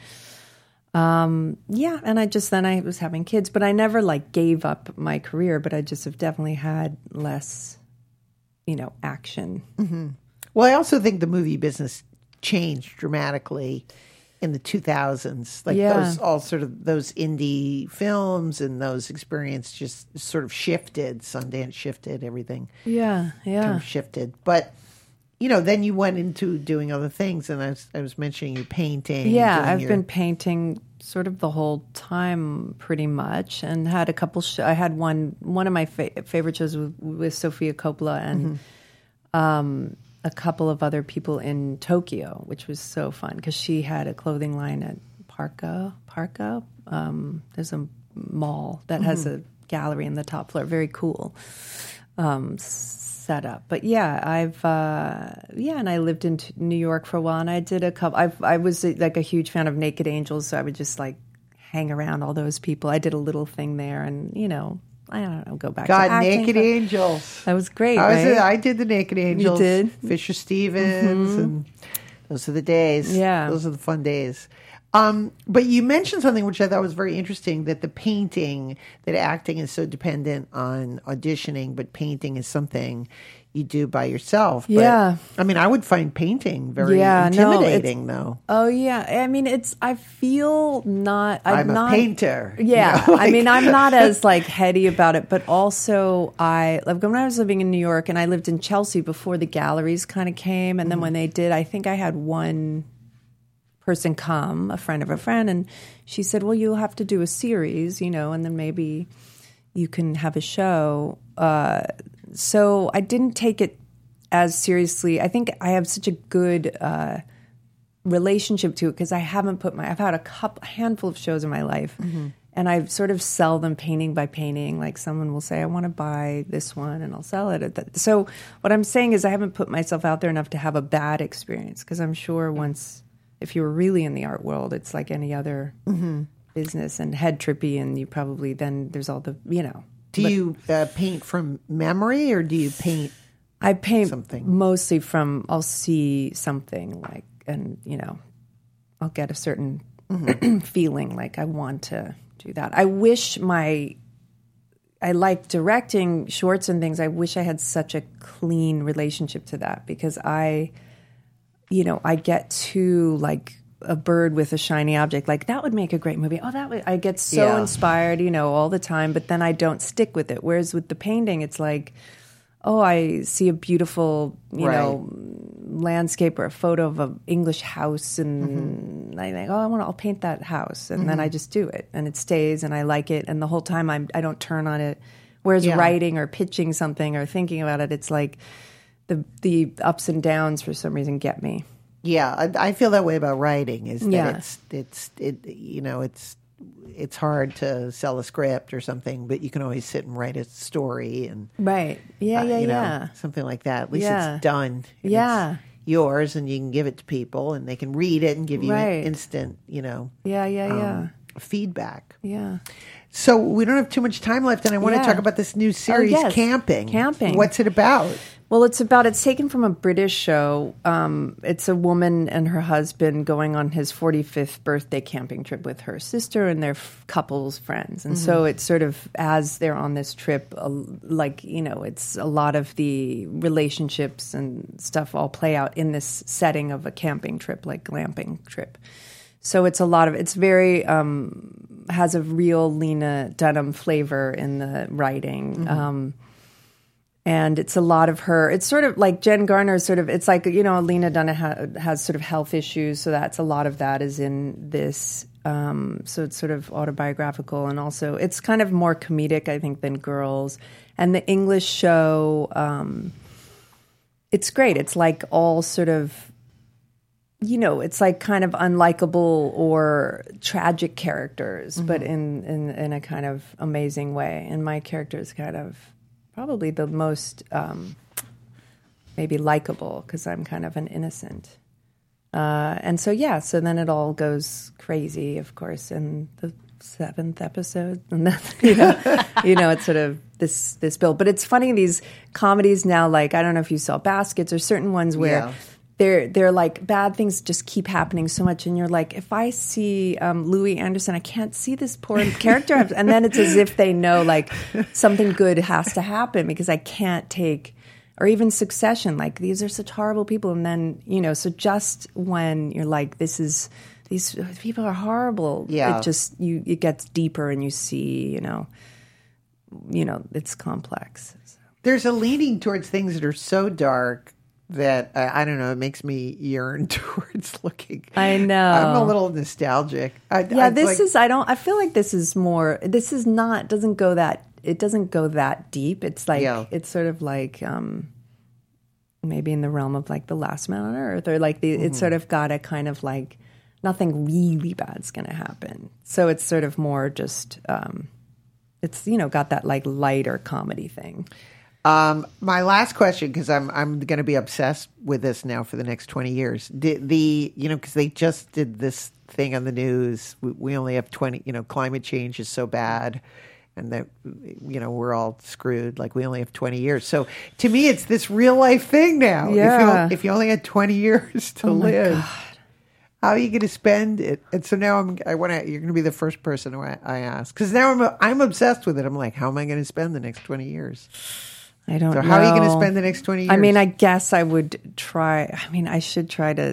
Um, yeah, and I just then I was having kids, but I never like gave up my career. But I just have definitely had less, you know, action. Well, I also think the movie business changed dramatically in the two thousands. Like Yeah. those all sort of those indie films and those experiences just sort of shifted. Sundance shifted, everything Yeah, kind yeah. of shifted. But you know, then you went into doing other things, and I was, I was mentioning you painting. Yeah, doing I've your- been painting sort of the whole time, pretty much, and had a couple. Sh- I had one one of my fa- favorite shows with, with Sofia Coppola, and um, a couple of other people in Tokyo, which was so fun because she had a clothing line at Parka. Parka. Um, there's a mall that has mm-hmm. a gallery in the top floor. Very cool um, setup. But yeah, I've uh, yeah, and I lived in t- New York for a while, and I did a couple. I I was like a huge fan of Naked Angels, so I would just like hang around all those people. I did a little thing there, and you know. I don't know, go back God, to acting. Naked Angels. That was great, I, was right? a, I did the Naked Angels. You did? Fisher Stevens. Mm-hmm. And those are the days. Yeah. Those are the fun days. Um, but you mentioned something which I thought was very interesting, that the painting, that acting is so dependent on auditioning, but painting is something you do by yourself. But, yeah. I mean, I would find painting very yeah, intimidating, no, though. Oh, yeah. I mean, it's, I feel not, I'm, I'm a not, painter. Yeah. You know, like, I mean, I'm not as like heady about it, but also I, like when I was living in New York and I lived in Chelsea before the galleries kind of came. And then mm-hmm. when they did, I think I had one person come, a friend of a friend, and she said, well, you'll have to do a series, you know, and then maybe you can have a show. Uh, so I didn't take it as seriously. I think I have such a good uh, relationship to it because I haven't put my, I've had a couple, a handful of shows in my life, mm-hmm. and I sort of sell them painting by painting. Like someone will say, I want to buy this one, and I'll sell it. At that. So what I'm saying is I haven't put myself out there enough to have a bad experience because I'm sure once, if you were really in the art world, it's like any other mm-hmm. business and head trippy, and you probably then there's all the, you know. Do but, you uh, paint from memory or do you paint I paint something? Mostly from, I'll see something like, and, you know, I'll get a certain mm-hmm. feeling like I want to do that. I wish my, I like directing shorts and things. I wish I had such a clean relationship to that because I... you know, I get too like a bird with a shiny object. Like that would make a great movie. Oh, that would, I get so yeah. inspired, you know, all the time, but then I don't stick with it. Whereas with the painting, it's like, oh, I see a beautiful, you right. know, landscape or a photo of an English house, and mm-hmm. I think, oh, I want to, I'll paint that house, and mm-hmm. then I just do it, and it stays, and I like it, and the whole time I'm, I don't turn on it. Whereas yeah. writing or pitching something or thinking about it, it's like the the ups and downs for some reason get me. Yeah, I, I feel that way about writing. Is that yeah. it's it's it you know it's it's hard to sell a script or something, but you can always sit and write a story and right. Yeah, uh, yeah, you know, yeah. something like that. At least yeah. it's done. And yeah, it's yours, and you can give it to people, and they can read it and give you right. instant, you know. Yeah, yeah, um, yeah. feedback. Yeah. So we don't have too much time left, and I want yeah. to talk about this new series, oh, yes. Camping. Camping. What's it about? Well, it's about, it's taken from a British show. Um, it's a woman and her husband going on his forty-fifth birthday camping trip with her sister and their f- couple's friends. And mm-hmm. so it's sort of, as they're on this trip, uh, like, you know, it's a lot of the relationships and stuff all play out in this setting of a camping trip, like glamping trip. So it's a lot of, it's very, um, has a real Lena Dunham flavor in the writing. Mm-hmm. Um, and it's a lot of her, it's sort of like Jen Garner is sort of, it's like, you know, Lena Dunham ha- has sort of health issues. So that's a lot of that is in this. Um, so it's sort of autobiographical, and also it's kind of more comedic, I think, than Girls. And the English show, um, it's great. It's like all sort of, you know, it's like kind of unlikable or tragic characters, mm-hmm. but in, in, in a kind of amazing way. And my character is kind of probably the most um, maybe likable because I'm kind of an innocent. Uh, and so, yeah, so then it all goes crazy, of course, in the seventh episode. And then, you know, you know, it's sort of this, this build. But it's funny, these comedies now, like, I don't know if you saw Baskets or certain ones where... Yeah. They're, they're like bad things just keep happening so much. And you're like, if I see um, Louis Anderson, I can't see this poor character. And then it's as if they know like something good has to happen because I can't take, or even Succession, like these are such horrible people. And then, you know, so just when you're like, this is, these people are horrible. Yeah. It just, you, it gets deeper and you see, you know, you know, it's complex. So. There's a leaning towards things that are so dark that uh, I don't know, it makes me yearn towards looking. I know. I'm a little nostalgic. I, yeah, I, this like, is. I don't. I feel like this is more. This is not. Doesn't go that. It doesn't go that deep. It's like yeah. it's sort of like. Um, maybe in the realm of like The Last Man on Earth, or like the, mm-hmm. it's sort of got a kind of like nothing really bad's going to happen. So it's sort of more just, um, it's, you know, got that like lighter comedy thing. Um, my last question, because I'm I'm going to be obsessed with this now for the next twenty years. The, the you know, because they just did this thing on the news. We, we only have twenty. You know, climate change is so bad, and that you know we're all screwed. Like we only have twenty years. So to me, it's this real life thing now. Yeah. If you, if you only had twenty years to oh my live. God. How are you going to spend it? And so now I'm. I want to. You're going to be the first person who I, I ask, because now I'm. I'm obsessed with it. I'm like, how am I going to spend the next twenty years? I don't so know. how are you going to spend the next twenty years? I mean, I guess I would try. I mean, I should try to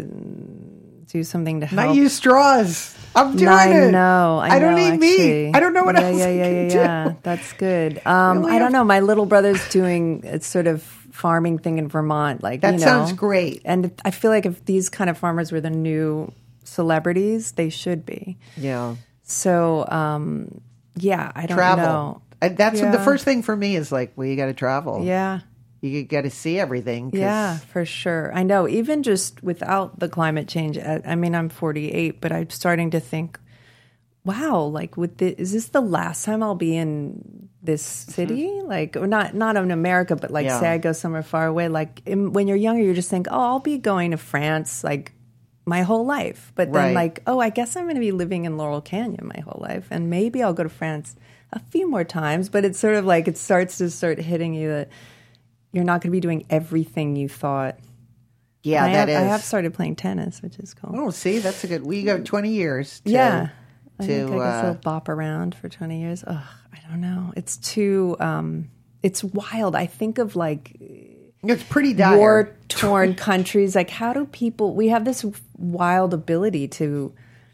do something to help. Not use straws. I'm doing I it. Know, I, I don't know, eat actually. meat. I don't know what yeah, else yeah, I yeah, can yeah, do. yeah. That's good. Um, Really I don't have- know. My little brother's doing a sort of farming thing in Vermont. Like That you know, sounds great. And I feel like if these kind of farmers were the new celebrities, they should be. Yeah. So, um, yeah, I don't Travel. know. And that's what the Yeah. first thing for me is like, well, you got to travel. Yeah. You got to see everything. 'cause- Yeah, for sure. I know. Even just without the climate change, I, I mean, I'm forty-eight, but I'm starting to think, wow, like, with the, is this the last time I'll be in this city? Mm-hmm. Like, or not, not in America, but like, Yeah. say I go somewhere far away. Like, in, when you're younger, you just think, oh, I'll be going to France, like, my whole life. But then, Right. like, oh, I guess I'm going to be living in Laurel Canyon my whole life, and maybe I'll go to France a few more times. But it's sort of like it starts to start hitting you that you're not going to be doing everything you thought. Yeah, I that have, is. I have started playing tennis, which is cool. Oh, see, that's a good. We got twenty years. To, yeah, I To, think I guess uh, I'll bop around for twenty years. Ugh, I don't know. It's too. Um, it's wild. I think of like It's pretty dire. war torn countries. Like, how do people? We have this wild ability to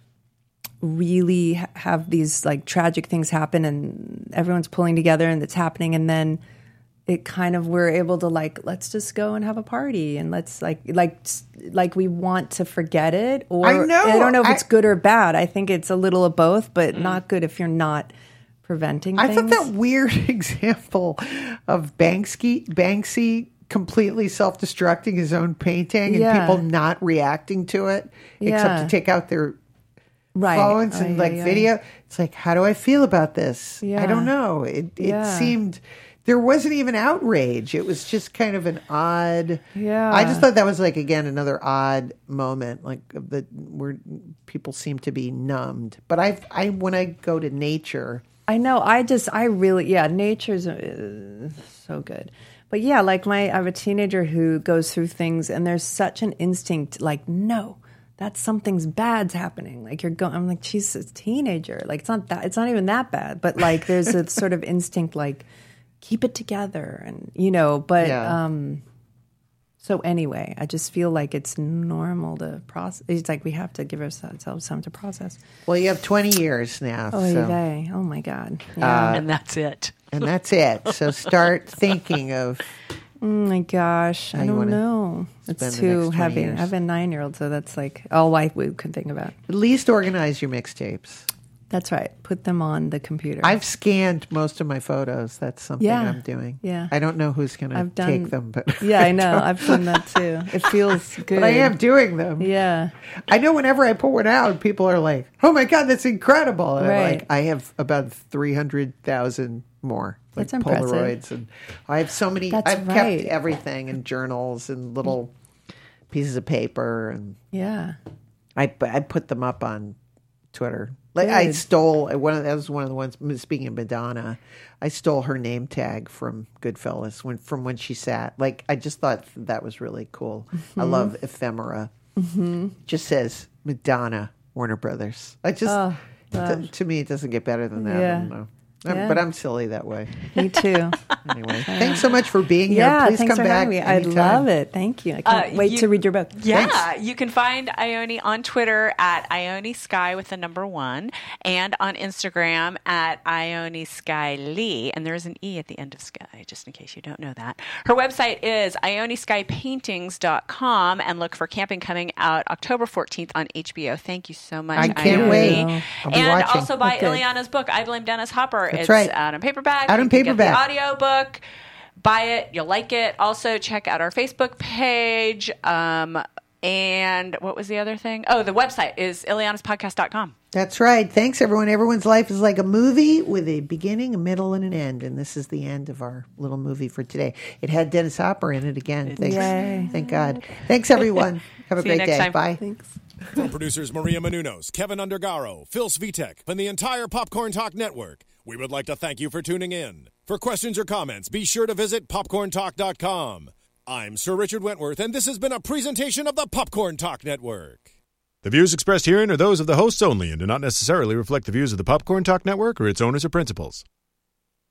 really ha- have these like tragic things happen, and everyone's pulling together, and it's happening, and then it kind of we're able to like let's just go and have a party, and let's like like like we want to forget it. Or I know. I don't know if I- it's good or bad. I think it's a little of both, but not good if you're not preventing I things. thought that weird example of Banksy, Banksy completely self-destructing his own painting and Yeah. people not reacting to it except Yeah. to take out their right. phones Oh, and yeah, like yeah. video. It's like, how do I feel about this? I Yeah. don't know. It it Yeah. seemed there wasn't even outrage. It was just kind of an odd. Yeah. I just thought that was like again another odd moment, like that where people seem to be numbed. But I I when I go to nature. I know. I just, I really, yeah, nature's uh, so good. But yeah, like my, I have a teenager who goes through things and there's such an instinct, like, no, that's something's bad's happening. Like you're going, I'm like, she's a teenager. Like it's not that, it's not even that bad. But like there's a sort of instinct, like, keep it together. And, you know, but, Yeah. um, so anyway, I just feel like it's normal to process. It's like we have to give ourselves time to process. Well, you have twenty years now. Oh, so. they. Oh my God. Yeah. and that's it. And that's it. So start thinking of. Oh my gosh, I you don't wanna know. It's spend the too next twenty heavy. years. I have a nine-year-old, so that's like all I we could think about. At least organize your mixtapes. That's right. Put them on the computer. I've scanned most of my photos. That's something Yeah. I'm doing. Yeah. I don't know who's going to I've done- take them, but yeah, I know. I've done that too. It feels good. but I am doing them. Yeah. I know whenever I put one out, people are like, "Oh my god, that's incredible!" And I'm Right. like, I have about three hundred thousand more. Like That's impressive. Polaroids, and I have so many. That's I've right. kept everything in journals and little pieces of paper, and Yeah. I I put them up on Twitter. Like I Good. stole one of that was one of the ones. Speaking of Madonna, I stole her name tag from Goodfellas when from when she sat. Like I just thought that was really cool. Mm-hmm. I love ephemera. Mm-hmm. Just says Madonna Warner Brothers. I just Oh, to, to me it doesn't get better than that. I Yeah. don't know. Um, Yeah. But I'm silly that way. Me too. Anyway, thanks so much for being here. yeah. Please thanks come for back. having me. I anytime. love it. Thank you. I can't Uh, wait you- to read your book. Yeah, you can find Ione on Twitter at Ione Sky with the number one, and on Instagram at Ione Sky Lee, and there's an E at the end of Sky, just in case you don't know that. Her website is ione sky paintings dot com, and look for Camping coming out October fourteenth on H B O. Thank you so much, I can't Ione. wait. I'll be and watching. also buy Okay. Ileana's book, I Blame Dennis Hopper. That's it's right. out on paperback. Out on You can get paperback. the audio book. buy it. You'll like it. Also, check out our Facebook page. Um, and what was the other thing? Oh, the website is Ileana's podcast dot com. That's right. Thanks, everyone. Everyone's life is like a movie with a beginning, a middle, and an end. And this is the end of our little movie for today. It had Dennis Hopper in it again. Thanks. Yay. Thank God. Thanks, everyone. Have a See you great next day. time. Bye. Thanks. From producers Maria Menounos, Kevin Undergaro, Phil Svitek, and the entire Popcorn Talk Network, we would like to thank you for tuning in. For questions or comments, be sure to visit popcorn talk dot com. I'm Sir Richard Wentworth, and this has been a presentation of the Popcorn Talk Network. The views expressed herein are those of the hosts only and do not necessarily reflect the views of the Popcorn Talk Network or its owners or principals.